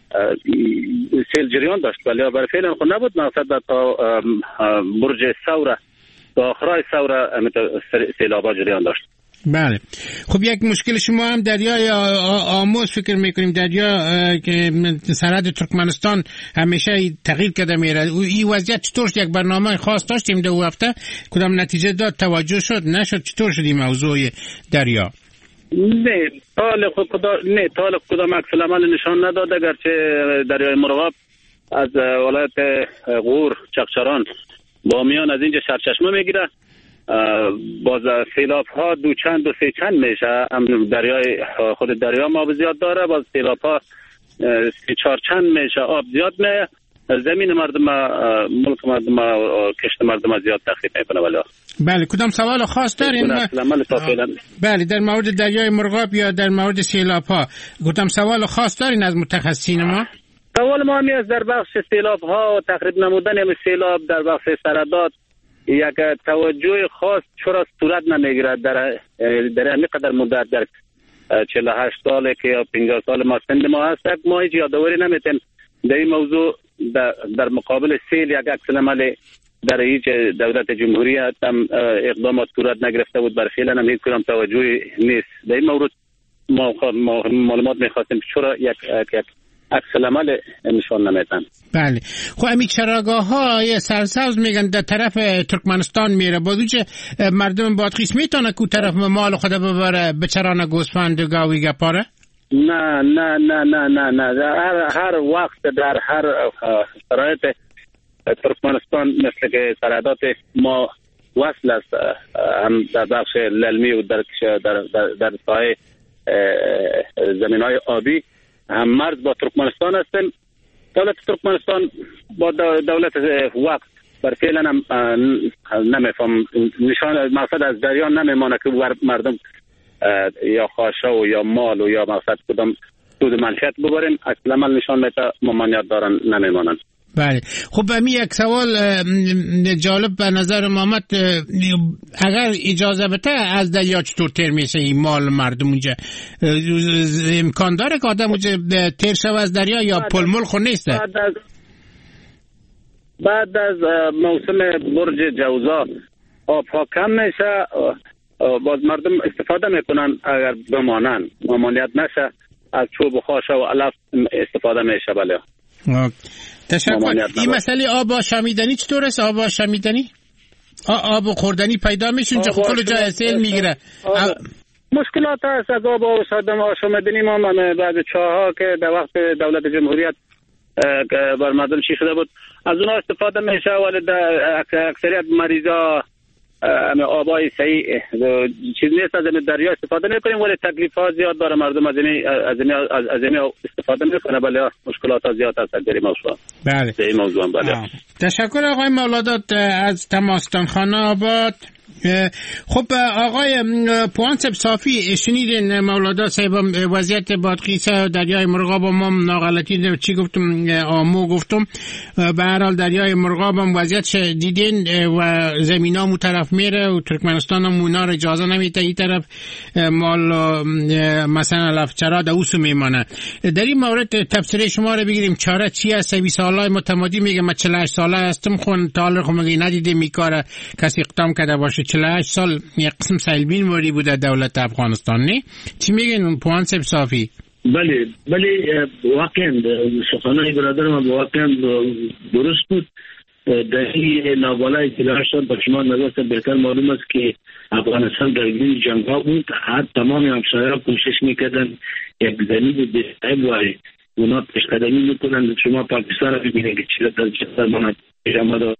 سیل جریان داشت. ولی برای فعلا خود نبود مقصد تا برج ثوره تا آخرای ثوره سیلابا جریان داشت. بله. خب یک مشکل شما هم دریای آموز فکر میکنیم، دریا که سرحد ترکمنستان همیشه تغییر کرده میره. این وضعیت چطور؟ یک برنامه خاص داشتیم دو هفته، کدام نتیجه داد؟ توجه شد نشد؟ چطور شد این موضوع دریا؟ نه طالق کدام نه طالق کدام عکس العمل نشان نداد، اگرچه دریای مرغاب از ولایت غور چقچران با میان از اینجا سرچشمه میگیره. باز سیلاب ها دو چند و سه چند میشه. دریای خود دریا ما زیاد داره، باز سیلاب ها سه چهار چند میشه، آب زیاد میه، زمین مردم ملک مردم کشت مردم زیاد تخریب میکنه. ولی بله، کدام سوال خاص دارین؟ بله، در مورد دریای مرغاب یا در مورد سیلاب ها کدام سوال خاص دارین از متخصصین ما؟ سوال ما همی است در بخش سیلاب ها و تخریب نمودن هم سیلاب در بخش سرداد یک توجه خاص چرا صورت نمیگیره در در همین قدر مدت در چهل و هشت ساله که یا پنجاه سال ما سند ما هست، ما هیچ یادآوری نمیتیم در این موضوع. در, در مقابل سیل یک عکس العمل در هیچ دولت جمهوریت هم اقدامات صورت نگرفته بود، برای فعلا هم هیچ کدام توجهی نیست. در این مورد ما معلومات میخواستیم چرا یک یک عکس العمل نشان نمیدن. بله. خب همین چراگاه های سرسبز میگن در طرف ترکمنستان میره، بازوچه مردم بادغیس میتونه که طرف مال خود ببره بچرانه گوسفند گاوی گپاره؟ نه نه نه نه نه نه هر هر وقت در هر شرایط ترکمنستان مثل که سرحدات ما وصل است، هم در بخش للمی و در در در, در ساحه زمین‌های آبی هم مرز با ترکمنستان هستیم. دولت ترکمنستان با دولت وقت بر فعلا هم نمیفهم نشان مقصد از دریا نمیمانه که مردم یا خواشه و یا مال و یا مقصد کدام سود منفعت ببریم، اصلا عمل نشان میده ممانعت دارن نمیمانن. بله خب همین یک سوال جالب به نظر محمد، اگر اجازه بده از دریا چطور تیر میشه این مال مردم اونجا؟ امکان داره که آدم اونجا تیر شو از دریا یا پل مل خود نیسته؟ بعد از بعد از موسم برج جوزا آب ها کم میشه، باز مردم استفاده میکنن، اگر بمانن ممانعت نشه از چوب و خاشه و علف استفاده میشه. بله تشکر. این مسئله آب آشامیدنی چطور است؟ آب آشامیدنی آب خوردنی پیدا میشه اونجا، کل جای سیل میگیره. مشکلات هست از آب آشامیدنی. ما من بعد چاها که در وقت دولت جمهوریت بر مردم چی شده بود از اونها استفاده میشه، ولی اکثریت مریضا اما آبای صحیح چیز نیست، از این دریا استفاده میکنیم، ولی تکلیف ها زیاد داره، مردم از این از این از این استفاده میکنه. بله مشکلات ها زیاد هست در این موضوع. بله در این موضوع. بله تشکر آقای مولادات از تماستان خانه آباد. خب آقای پوانسب صافی، شنیدین مولادا صاحب وضعیت بادغیس دریای مرغاب ما ناغلطی چی گفتم آمو گفتم، به هر حال دریای مرغاب هم وضعیتش دیدین و زمینا مو طرف میره و ترکمنستان هم اونا رو اجازه نمیده این طرف مال مثلا لفچرا دا اوسو میمانه. در این مورد تفسیر شما رو بگیریم چاره چی هست؟ سی سالای متمادی میگه من چهل و هشت ساله هستم، خون تاله خو مگه ندیده میکاره کسی اقدام کرده باشه. چهل و هشت سال یک قسم سیلبین واری بوده دولت افغانستان، نه؟ چی میگن اون پوانسب صافی؟ بله بله واقعا سخنان برادرم واقعا درست بود. در این نابالای چهل و هشت سال به شما نظر بهتر معلوم است که افغانستان در این جنگ ها بود، هر تمام همسایه‌ها کوشش میکردن یک زمین بهتر واری اونا پیشقدمی میکنن. شما پاکستان رو ببینید که چرا در چطور مناطق جمعه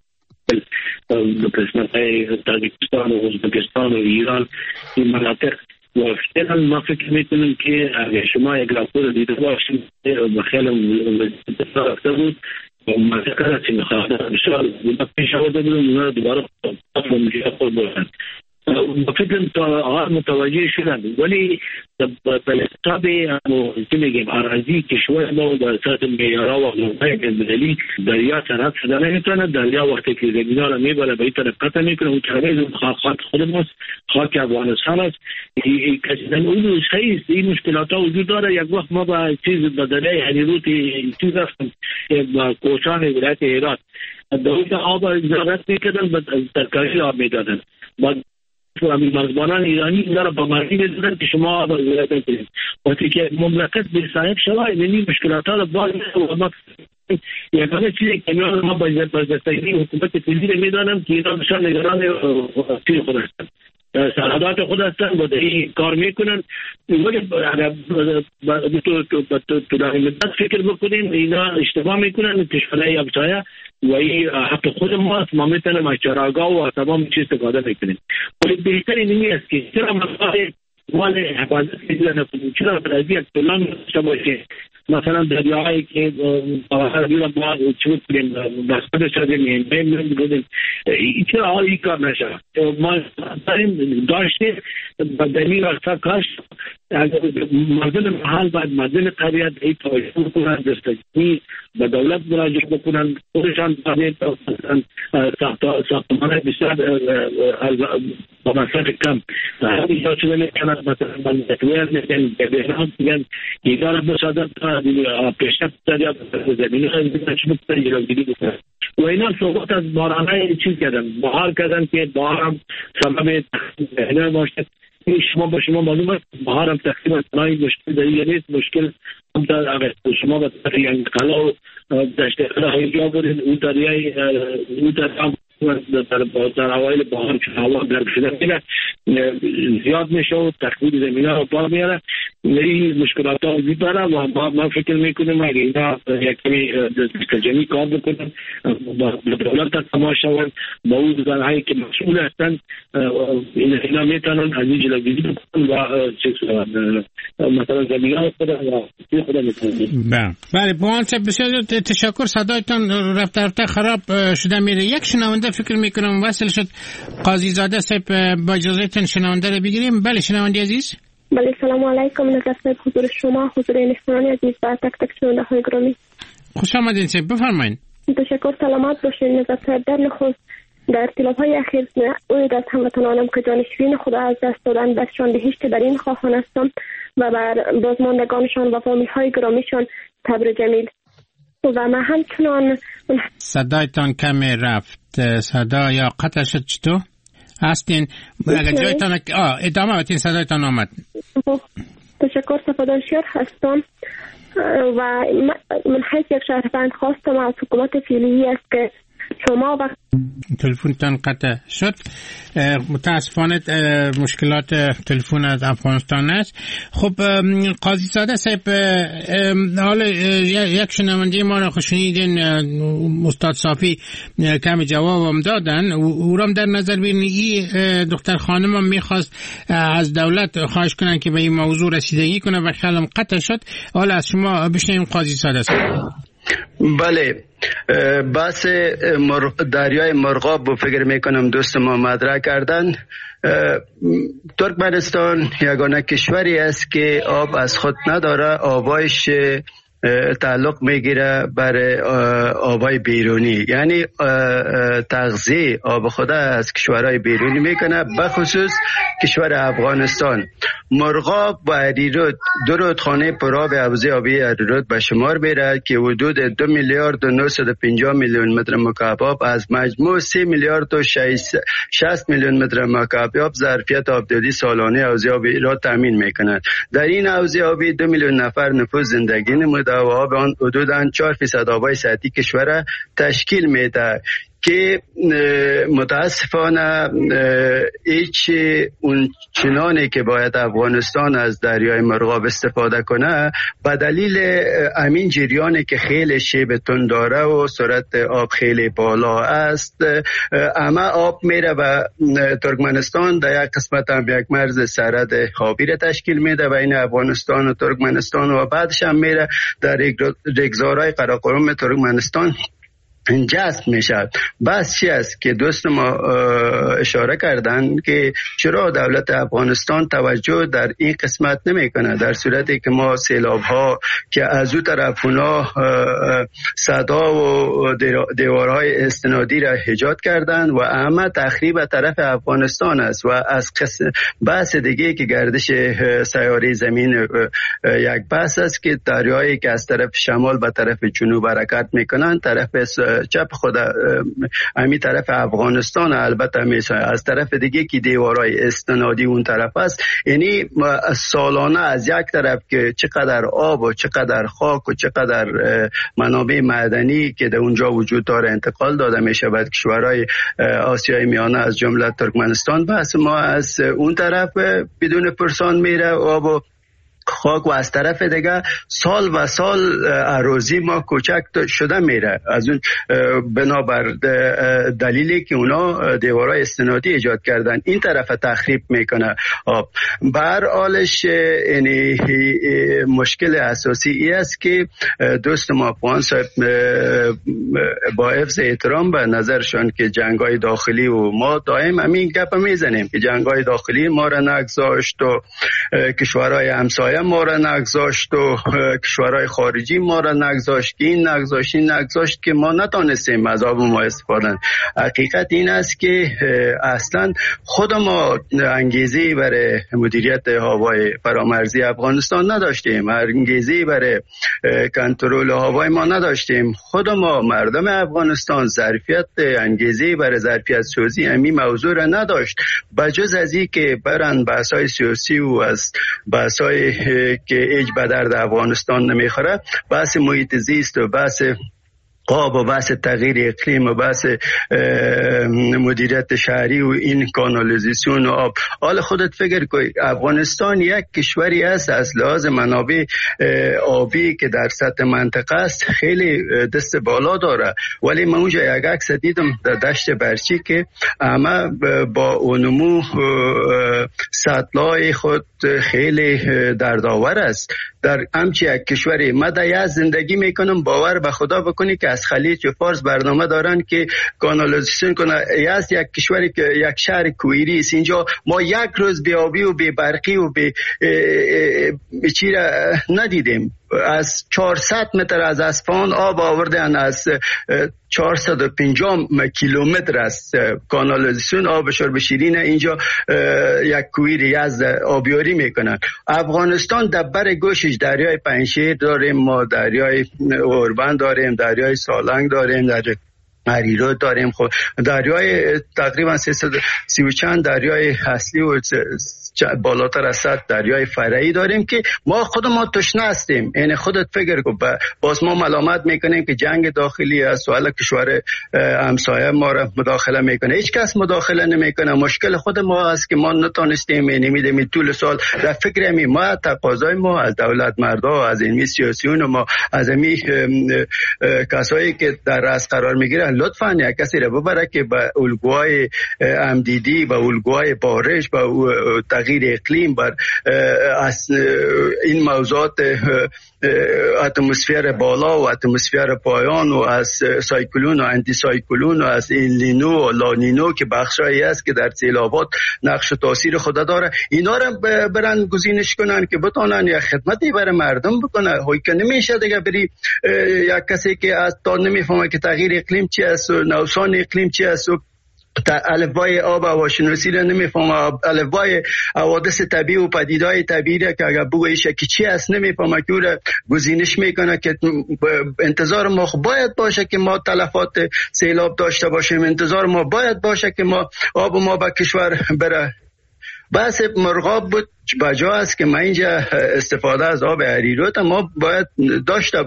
دو قسمت های تاجیکستان و ازبکستان و ایران این مناطق و فعلا ما فکر میکنیم که اگر شما یک راپور دیده باشید و خیلی وزیت رفته بود و منطقه را چه میخواهد بسیار پیش آورده بودن اونا را دوباره مجیه خود باشند. فکر تا متوجه شدن، ولی به حساب که میگیم اراضی کشور ما در سطح معیارها و نورهای بین‌المللی دریا سرحد شده نمیتونه. دریا وقتی که زمین‌ها را میبره به این طرف قطع میکنه، اون طرف خاک خود ماست، خاک افغانستان است. کشیدن اون صحیح است، این مشکلات ها وجود داره. یک وقت ما با چیز به دریای هریروت چیز رفتم با کوچان ولایت هرات، دولت آب زیارت میکردن به ترکاری آب میدادن، و میزبانان ایرانی اینا را با مردی می‌دونن که شما وضعیت کنید. وقتی که مملکت به صاحب شود یعنی مشکلات ها را باز ما یگانه چیزی که ما با دستگیری حکومت فعلی می‌دانم که اینا بسیار نگران چیز خود هستند، سرحدات خود هستند و در این کار میکنن. ولی تو در این مدت فکر بکنیم اینا اشتباه میکنن، کشورهای همسایه و این حق خود ما است، ما میتونیم از چراگاه و تمام چیز استفاده میکنیم. ولی بهتر این است که چرا مسائل مال حفاظت میدونن چرا برازی اکتلان نشته باشه. مثلا دریاهایی که آخر دیگه ما چود کنیم بسپده شدیم این بیم بودیم چرا حال این کار نشه. ما داریم داشته بدنی راستا کاش مردم محل باید مردم قریت ای توجه بکنن، دستگیری به دولت مراجعه بکنن، خودشان باید ساختمان بسیار با مصرف کم همین جا شده میکنن. مثلا من نتویر میگن بهرام میگن ایدار بسادت پیشنف دریا زمینی خیلی چی بکنن جلوگیری بکنن و اینا سقوط از بارانه چیز کردن، بحار کردن که بحار هم سبب بهنه باشد. شما با شما معلوم است بحار هم تقریبا تنهایی مشکل داری نیست، مشکل هم در اگر شما به طرف یعنی قلا و دشت قلا های جا برین اون دریای اون دریا در در اوایل بهار که هوا گرم شده میره زیاد میشه و تخریب زمینه رو بار میاره. این مشکلات ها وجود داره و ما ما فکر میکنیم اگه اینا یک کمی جمعی کار بکنن با دولت تماس شون با اون زنهایی که مسئول هستن اینا میتونن از این جلوگیری بکنن و مثلا زمینه ها خود و خود میتونن. بله بانچه بسیار تشکر. صدایتان رفته رفته خراب شده میره. یک شنونده فکر میکنم وصل شد. قاضی زاده صاحب با اجازهتون شنونده رو بگیریم. بله شنونده عزیز. بله سلام علیکم. نظر صاحب حضور شما، حضور نشنانی عزیز و تک تک شنونده های گرامی خوش آمدین صاحب، بفرمایید. تشکر. سلامت باشین. نظر صاحب در نخست در اختلاف های اخیر اوید از هموطنانم که جانشین خود از دست دادن بسشان بهشت در این خواهان هستم و بر بازماندگانشان و فامیل های گرامیشان تبر جمیل. و من همچنان صدایتان کمی رفت. صدا یا قطع شد چطور؟ هستین؟ اگر جایتان آه ادامه بدین. صدایتان آمد. تشکر. سپاسگزار هستم و من حیث یک شهروند خواستم از حکومت فعلی است که شما و تلفنتان قطع شد. متاسفانه مشکلات تلفن از افغانستان است. خب قاضی زاده صاحب حالا یک شنونده ما را خوشنیدین، استاد صافی کمی جوابم دادن. او را در نظر بگیرید. دختر خانم هم میخواست از دولت خواهش کنن که به این موضوع رسیدگی کنه و خیالم قطع شد. حالا از شما بشنویم قاضی زاده صاحب. بله، بحث مرغ دریای مرغاب فکر میکنم دوست ما مطرح کردن. ترکمنستان یگانه کشوری است که آب از خود نداره. آبایش تعلق میگیره بر آبای بیرونی، یعنی تغذیه آب خود از کشورهای بیرونی میکنه، بخصوص کشور افغانستان. مرغاب و اریرود دو رودخانه پرآب حوزه آبی اریرود به شمار میره که حدود دو میلیارد و نهصد و پنجاه میلیون متر مکعب آب از مجموع سه میلیارد و شصت میلیون متر مکعب آب ظرفیت آبدادی سالانه حوزه آبی را تامین میکنند. در این حوزه آبی دو میلیون نفر نفوذ زندگی نموده و آب آن حدوداً چهار فیصد آبای سطحی کشور تشکیل میده که متاسفانه هیچ اون چنانی که باید افغانستان از دریای مرغاب استفاده کنه به دلیل امین جریانی که خیلی شیب تند داره و سرعت آب خیلی بالا است، اما آب میره و ترکمنستان در یک قسمت هم یک مرز سرحد آبی را تشکیل میده بین افغانستان و ترکمنستان و بعدش هم میره در رگزارهای قراقرم ترکمنستان جذب میشد. بس چی است که دوست ما اشاره کردن که چرا دولت افغانستان توجه در این قسمت نمیکنه، در صورتی که ما سیلاب ها که از اون طرف اونا صدا و دیوارهای استنادی را ایجاد کردن و اما تخریب طرف افغانستان است و از قسم بحث دیگه که گردش سیاره زمین یک بحث است که دریایی که از طرف شمال به طرف جنوب حرکت میکنن، طرف چپ خود امی طرف افغانستان البته میشه، از طرف دیگه که دیوارای استنادی اون طرف است. یعنی سالانه از یک طرف که چقدر آب و چقدر خاک و چقدر منابع معدنی که در اونجا وجود داره انتقال داده میشه به کشورهای آسیای میانه از جمله ترکمنستان. بس ما از اون طرف بدون پرسان میره آب و خاک و از طرف دیگه سال و سال اراضی ما کوچک شده میره، از اون بنابر دلیلی که اونا دیوارای استنادی ایجاد کردن این طرف تخریب میکنه آب. بر حالش یعنی مشکل اساسی ای است که دوست ما افغان صاحب با حفظ احترام به نظرشان که جنگای داخلی و ما دائم همین گپ میزنیم که جنگای داخلی ما را نگذاشت و کشورهای همسایه ما را نگذاشت و کشورهای خارجی ما را نگذاشت که این نگذاشت این نگذاشت که ما نتانستیم از آب ما استفاده. حقیقت این است که اصلا خود ما انگیزه برای مدیریت هوای فرامرزی افغانستان نداشتیم، انگیزه برای کنترل هوای ما نداشتیم. خود ما مردم افغانستان ظرفیت انگیزه برای ظرفیت سازی همین موضوع را نداشت، بجز از این که برن بحث‌های سیاسی و از بحث‌های که ایج به درد افغانستان نمیخوره، بحث محیط زیست و بحث آب و بحث تغییر اقلیم و بحث مدیریت شهری و این کانالیزاسیون و آب. حالا خودت فکر کن افغانستان یک کشوری است از لحاظ منابع آبی که در سطح منطقه است خیلی دست بالا داره، ولی من اونجا یک عکس دیدم در دشت برچی که همه با اونمو سطلای خود خیلی دردآور است. در همچی یک کشوری ما در یزد زندگی میکنم، باور به خدا بکنی که از خلیج و فارس برنامه دارن که کانالیزاسیون کنه. یزد یک کشوری که یک شهر کویری است، اینجا ما یک روز بی آبی و بی برقی و بی چی را ندیدیم. از چهارصد متر از اصفهان آب آوردن، از چهارصد و پنجاه کیلومتر است کانالیزاسیون آب شرب شیرین اینجا یک کویر یزد آبیاری میکنن. افغانستان در بر گوشش دریای پنجشیر داریم، ما دریای اوربند داریم، دریای سالنگ داریم، دریای اریرود داریم، خود دریای تقریبا سیصد سی و چند دریای اصلی و بالاتر از صد دریای فرعی داریم که ما خود ما تشنه هستیم. یعنی خودت فکر کن، باز ما ملامت میکنیم که جنگ داخلی است، سوال کشور همسایه ما را مداخله میکنه. هیچ کس مداخله نمیکنه. مشکل خود ما است که ما نتونستیم نمیدیم طول سال در فکر می ما تقاضای ما از دولت مردا، از این سیاسیون ما، از این کسایی که در رأس قرار میگیرن، لطفاً یک کسی را ببره که به الگوهای امدیدی و الگوهای بارش و تغییر اقلیم بر از این موضوعات اتمسفر بالا و اتمسفر پایان و از سایکلون و انتی سایکلون و از لینو و لانینو که بخشایی است که در سیلابات نقش و تاثیر خود داره، اینا رو برن گزینش کنن که بتونن یک خدمتی برای مردم بکنه. هوی که نمیشه دیگه بری یک کسی که از تا نمیفهمه که تغییر اقلیم چی است و نوسان اقلیم چی است و الفبای آب و هواشناسی را نمیفهمه، الفبای حوادث طبیعی و پدیدهای طبیعی را که اگر بگویش که چی است نمیفهمه که او را گزینش میکنه. که انتظار ما باید باشه که ما تلفات سیلاب داشته باشیم، انتظار ما باید باشه که ما آب ما به کشور بره. بحث مرغاب بود بجا است که ما اینجا استفاده از آب اریرود ما باید داشته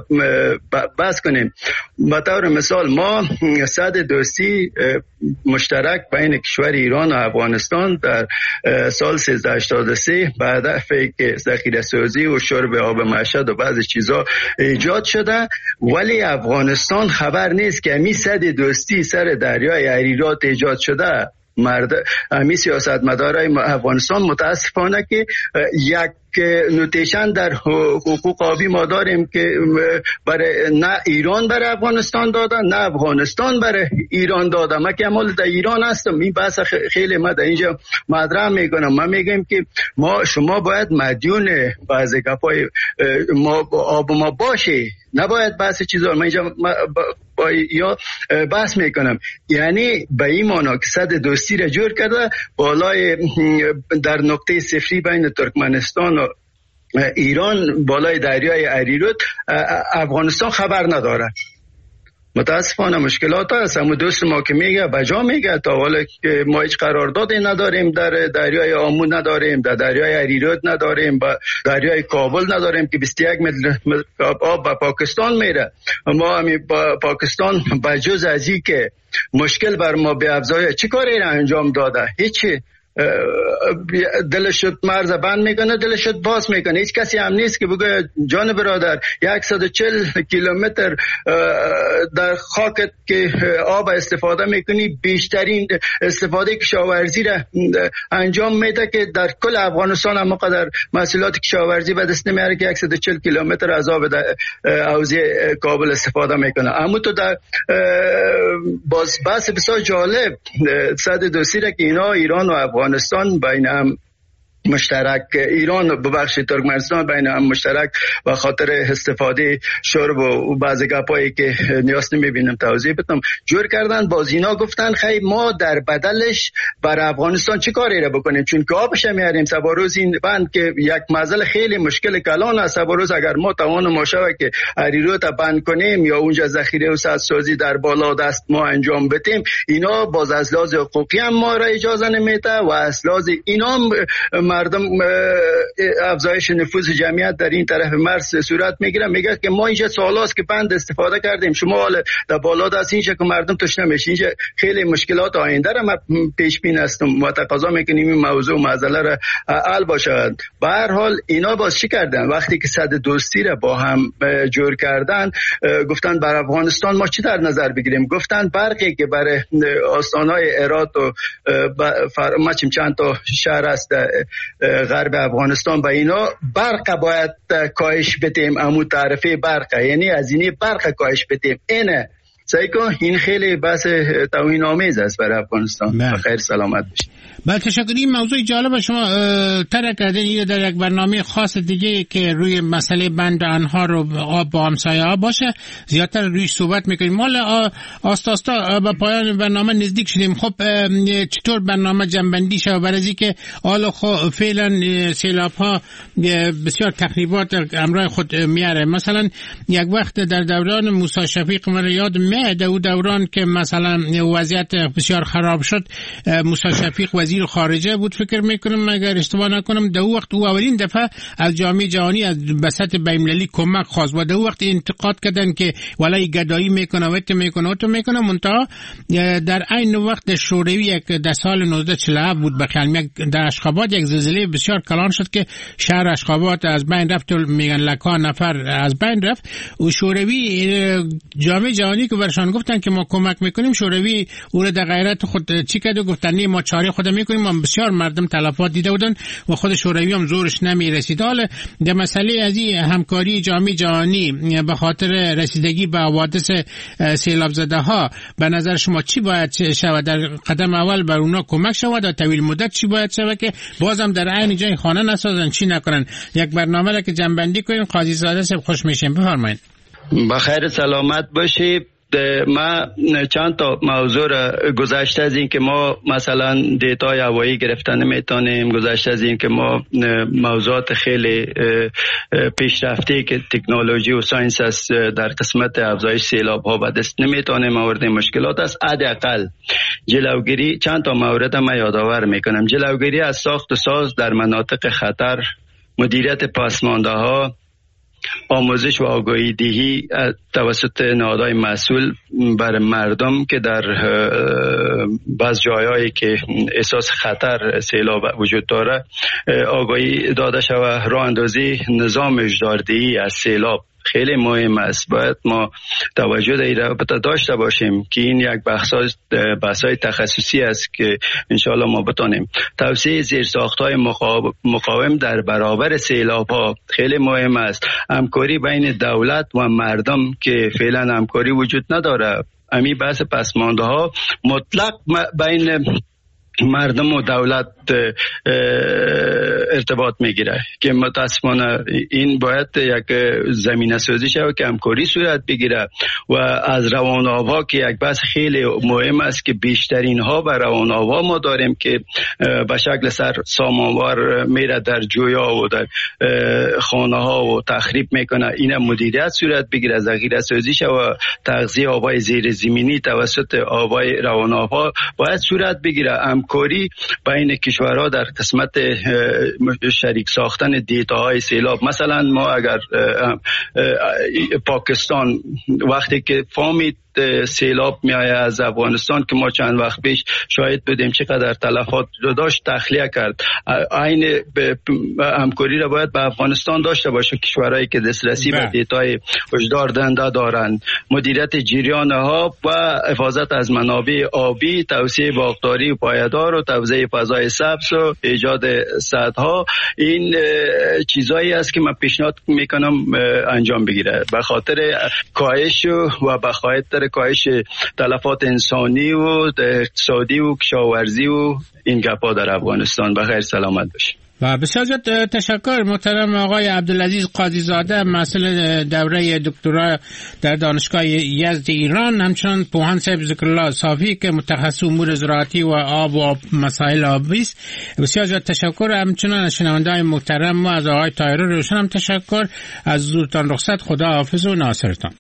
بحث کنیم. به طور مثال ما صد دوستی مشترک بین کشور ایران و افغانستان در سال سیزده هشتاد و سه بعد از که ذخیره سازی و شرب آب مشهد و بعضی چیزا ایجاد شده، ولی افغانستان خبر نیست که همین صد دوستی سر دریای اریرود ایجاد شده. مرد امی سیاست مدارای افغانستان متاسفانه که یک نوتیشن در حقوق آبی ما داریم که برای نه ایران برای افغانستان دادن نه افغانستان برای ایران دادن. من که عمال در ایران هستم، این بحث خیلی من در اینجا مطرح میکنم. من میگم که ما شما باید مدیون بعضی گپای ما آب ما باشه، نباید بحث چیزا من اینجا با یا بحث میکنم. یعنی به این معنا که صد دوستی را جور کرده بالای در نقطه صفری بین ترکمنستان و ایران بالای دریای اریرود افغانستان خبر نداره. متاسفانه مشکلات هست. همون دوست ما که میگه بجا میگه تا حالا که ما هیچ قراردادی نداریم، در دریای آمو نداریم، در دریای اریرود نداریم، با دریای کابل نداریم که بیست و یک متر آب به پاکستان میره. ما همی با پاکستان بجز از این که مشکل بر ما به افزای چی کاری را انجام داده؟ هیچی. دلش شد مرز بند میکنه، دلش شد باز میکنه. هیچ کسی هم نیست که بگه جان برادر صد و چهل کیلومتر در خاکت که آب استفاده میکنی بیشترین استفاده کشاورزی را انجام میده که در کل افغانستان هم قدر محصولات کشاورزی به دست نمیاره که صد و چهل کیلومتر از آب در حوزه کابل استفاده میکنه. اما تو در باز بحث بسیار جالب صد دوسی را که اینا ایران و افغانستان بین هم مشترک، ایران ببخشید ترکمنستان بین هم مشترک و خاطر استفاده شرب و بعضی گپایی که نیاز نمیبینم توضیح بدم جور کردن. باز اینا گفتن خیلی ما در بدلش بر افغانستان چی کاری را بکنیم، چون که آبش میاریم سباروز این بند که یک مسئله خیلی مشکل کلان است. سباروز اگر ما توان ما شوه که اریرود بند کنیم یا اونجا ذخیره و سازی در بالا دست ما انجام بدیم، اینا باز از لحاظ حقوقی هم ما را اجازه نمیده و از لحاظ اینا مردم افزایش نفوذ جمعیت در این طرف مرز صورت میگیره، میگه که ما اینجا سالاست که بند استفاده کردیم، شما حالا در بالا دست اینجا که مردم تشنه میشه. اینجا خیلی مشکلات آینده را ما پیش بین هستم و تقاضا میکنیم این موضوع و معضله را حل باشد. به هر حال اینا باز چی کردن؟ وقتی که صد دوستی را با هم جور کردن، گفتن بر افغانستان ما چی در نظر بگیریم؟ گفتن برقی که برای آستانهای هرات و ما چند تا شهر است غرب افغانستان، با اینا برق باید کاهش بدیم، امو تعرفه برق، یعنی از اینی برق کاهش بدیم. اینه سایکو این خیلی بحث توهین آمیز است برای افغانستان. بخیر سلامت باشید. بله تشکر. این موضوع جالب شما طرح کردین این در یک برنامه خاص دیگه که روی مسئله بند آنها رو آب با همسایه ها باشه زیادتر رویش صحبت میکنیم. مال آستا آستا به پایان برنامه نزدیک شدیم. خب چطور برنامه جنبندی شد برای از اینکه حالا فعلا سیلاب ها بسیار تخریبات امرای خود میاره؟ مثلا یک وقت در دوران موسی شفیق من یاد میاد او دوران که مثلا وضعیت بسیار خراب شد، موسی شفیق وزیر خارجه بود فکر میکنم اگر اشتباه نکنم، در وقت او اولین دفعه از جامعه جهانی از بساط بین‌المللی کمک خواست و در وقت انتقاد کردن که ولای گدایی میکنه و تو میکنه و تو میکنه. منتها در عین وقت شوروی یک در سال نوزده چهل و هفت بود بخیال در اشخابات یک زلزله بسیار کلان شد که شهر اشخابات از بین رفت، میگن لکا نفر از بین رفت و شوروی جامعه جهانی که برشان گفتن که ما کمک میکنیم، شوروی او را در غیرت خود چی کرد و گفتن ما چاره خود میکنیم. ما بسیار مردم تلفات دیده بودن و خود شوروی هم زورش نمیرسید. حالا در مسئله از این همکاری جامعه جهانی به خاطر رسیدگی به حوادث سیلاب زده ها به نظر شما چی باید شود؟ در قدم اول بر اونا کمک شود و طویل مدت چی باید شود که بازم در عین جای خانه نسازن، چی نکنن؟ یک برنامه را که جنبندی کنیم. قاضی زاده صاحب خوش میشیم، بفرمایید. بخیر سلامت باشید. ما چند تا موضوع را گذشته از این که ما مثلا دیتای هوایی گرفتن میتونیم، گذشته از این که ما موضوعات خیلی پیشرفته که تکنولوژی و ساینس است در قسمت افزایش سیلاب ها به دست نمیتونیم، مورد مشکلات است. حداقل جلوگیری چند تا مورد ما یادآور میکنم. جلوگیری از ساخت و ساز در مناطق خطر، مدیریت پسمانده ها، آموزش و آگاهی دهی توسط نهادهای مسئول بر مردم که در بعض جایهایی که احساس خطر سیلاب وجود داره آگاهی داده شود. راه اندازی نظام هشداردهی از سیلاب خیلی مهم است. باید ما توجه در داشته باشیم که این یک بحث‌های تخصصی است که انشاءالله ما بتانیم. توسعه زیرساخت‌های مقاوم در برابر سیلاب‌ها خیلی مهم است. همکاری بین دولت و مردم که فعلا همکاری وجود نداره. امی بحث پسمانده ها مطلق بین مردم و دولت ارتباط میگیره که متاسفانه این باید یک زمینه سازی شود که همکاری صورت بگیره و از روان آوا که یک بحث خیلی مهم است که بیشترین ها به روان آوا ما داریم که به شکل سر سامانوار میره در جویا و در خانه ها و تخریب میکنه. این مدیریت صورت بگیره، ذخیره سازی شود و تغذیه آبای زیر زمینی توسط آبای روان آوا باید صورت بگیره. همکاری بین کشورها در قسمت شریک ساختن دیتاهای سیلاب. مثلا ما اگر پاکستان وقتی که فهمید سیلاب میآید از افغانستان که ما چند وقت پیش شاهد بودیم چقدر تلفات داشت، تخلیه کرد. عین همکاری را باید به افغانستان داشته باشه کشورهایی که دسترسی به دیتای هشدار دهنده دارند. مدیریت جریان ها و حفاظت از منابع آبی، توسعه باغداری و پایدار و توزیع فضای سبز و ایجاد سدها، این چیزایی است که من پیشنهاد میکنم انجام بگیره به خاطر کاهش و به خاطر کاهش تلفات انسانی و اقتصادی و کشاورزی و این گپا در افغانستان. بخیر سلامت باشید. و بسیار زیاد تشکر محترم آقای عبدالعزیز قاضی زاده، مسئول دوره دکترا در دانشگاه یزد ایران، همچنان پوهان صاحب ذکرالله صافی که متخصص امور زراعتی و آب و مسائل آبی است. بسیار زیاد تشکر. همچنان از شنونده‌های محترم و از آقای طاهر روشن هم تشکر. از حضورتان رخصت. خدا حافظ و ناصرتان.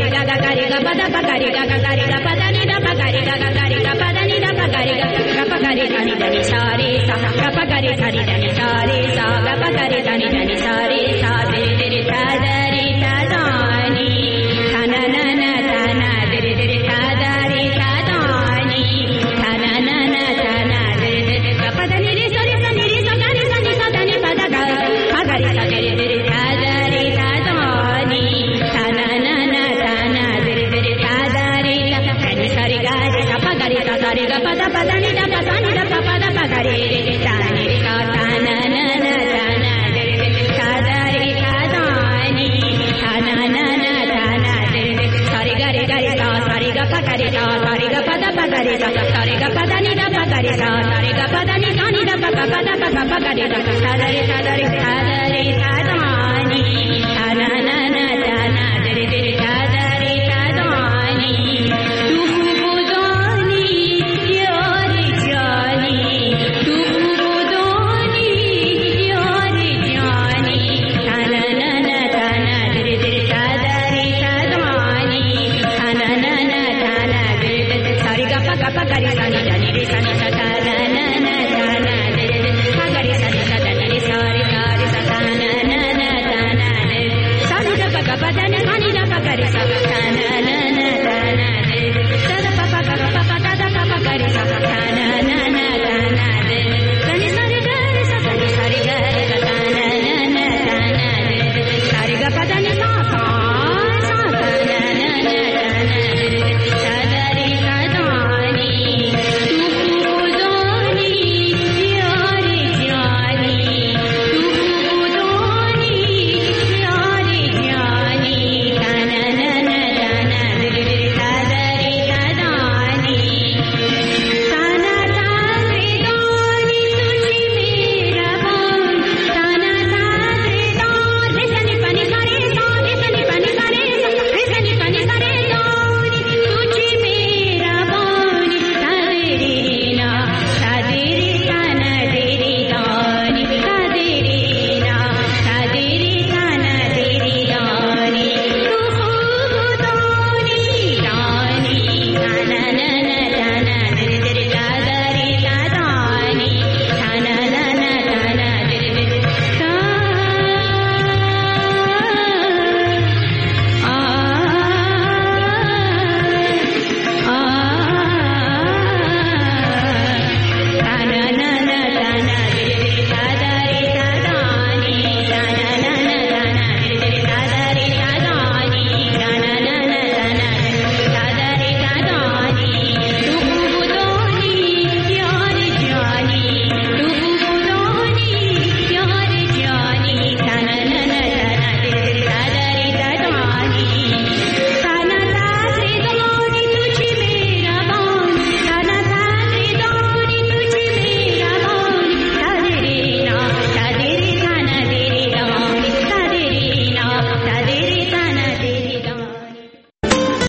gari ga ga gari ga pa da pa gari ga ga gari ga pa da ni da pa gari ga ga gari ga pa da ni da pa gari ga ga pa gari da ni da ni sa re sa ga pa gari da ni da ni sa re sa ga pa gari da ni da ni sa re sa re re ta da re ta da ni ta na na na ta na re re ta da re ta da ni ta na na na ta na re re ga pa da ni re sa re sa ni re sa ga ni sa ni sa da ni pa da ga pa gari sa re re ta da re ta da ni ta na na na ta na re re ta da re ta ni sa re ga re ga pa gari sa re ga pa da pa da ni da pa da ni da pa pa da pa gari re ta ni re sa ta na na na ta na re re ta da re ta da ni ta na na na ta na re re sa re ga re ga re sa sa re ga pa gari sa sa re ga pa da pa gari sa sa re ga pa da ni da pa gari sa sa re ga pa da ni sa ni da pa pa da pa pa gari sa sa da re ta da re ta da re ta da ni ta na na na ta na re re ta da re ta da ni tu budani yari jani tu budani yari jani ta na na na ta na re re ta da re ta da ni ta na na na ta na re re sa re ga pa ga pa gari sa ni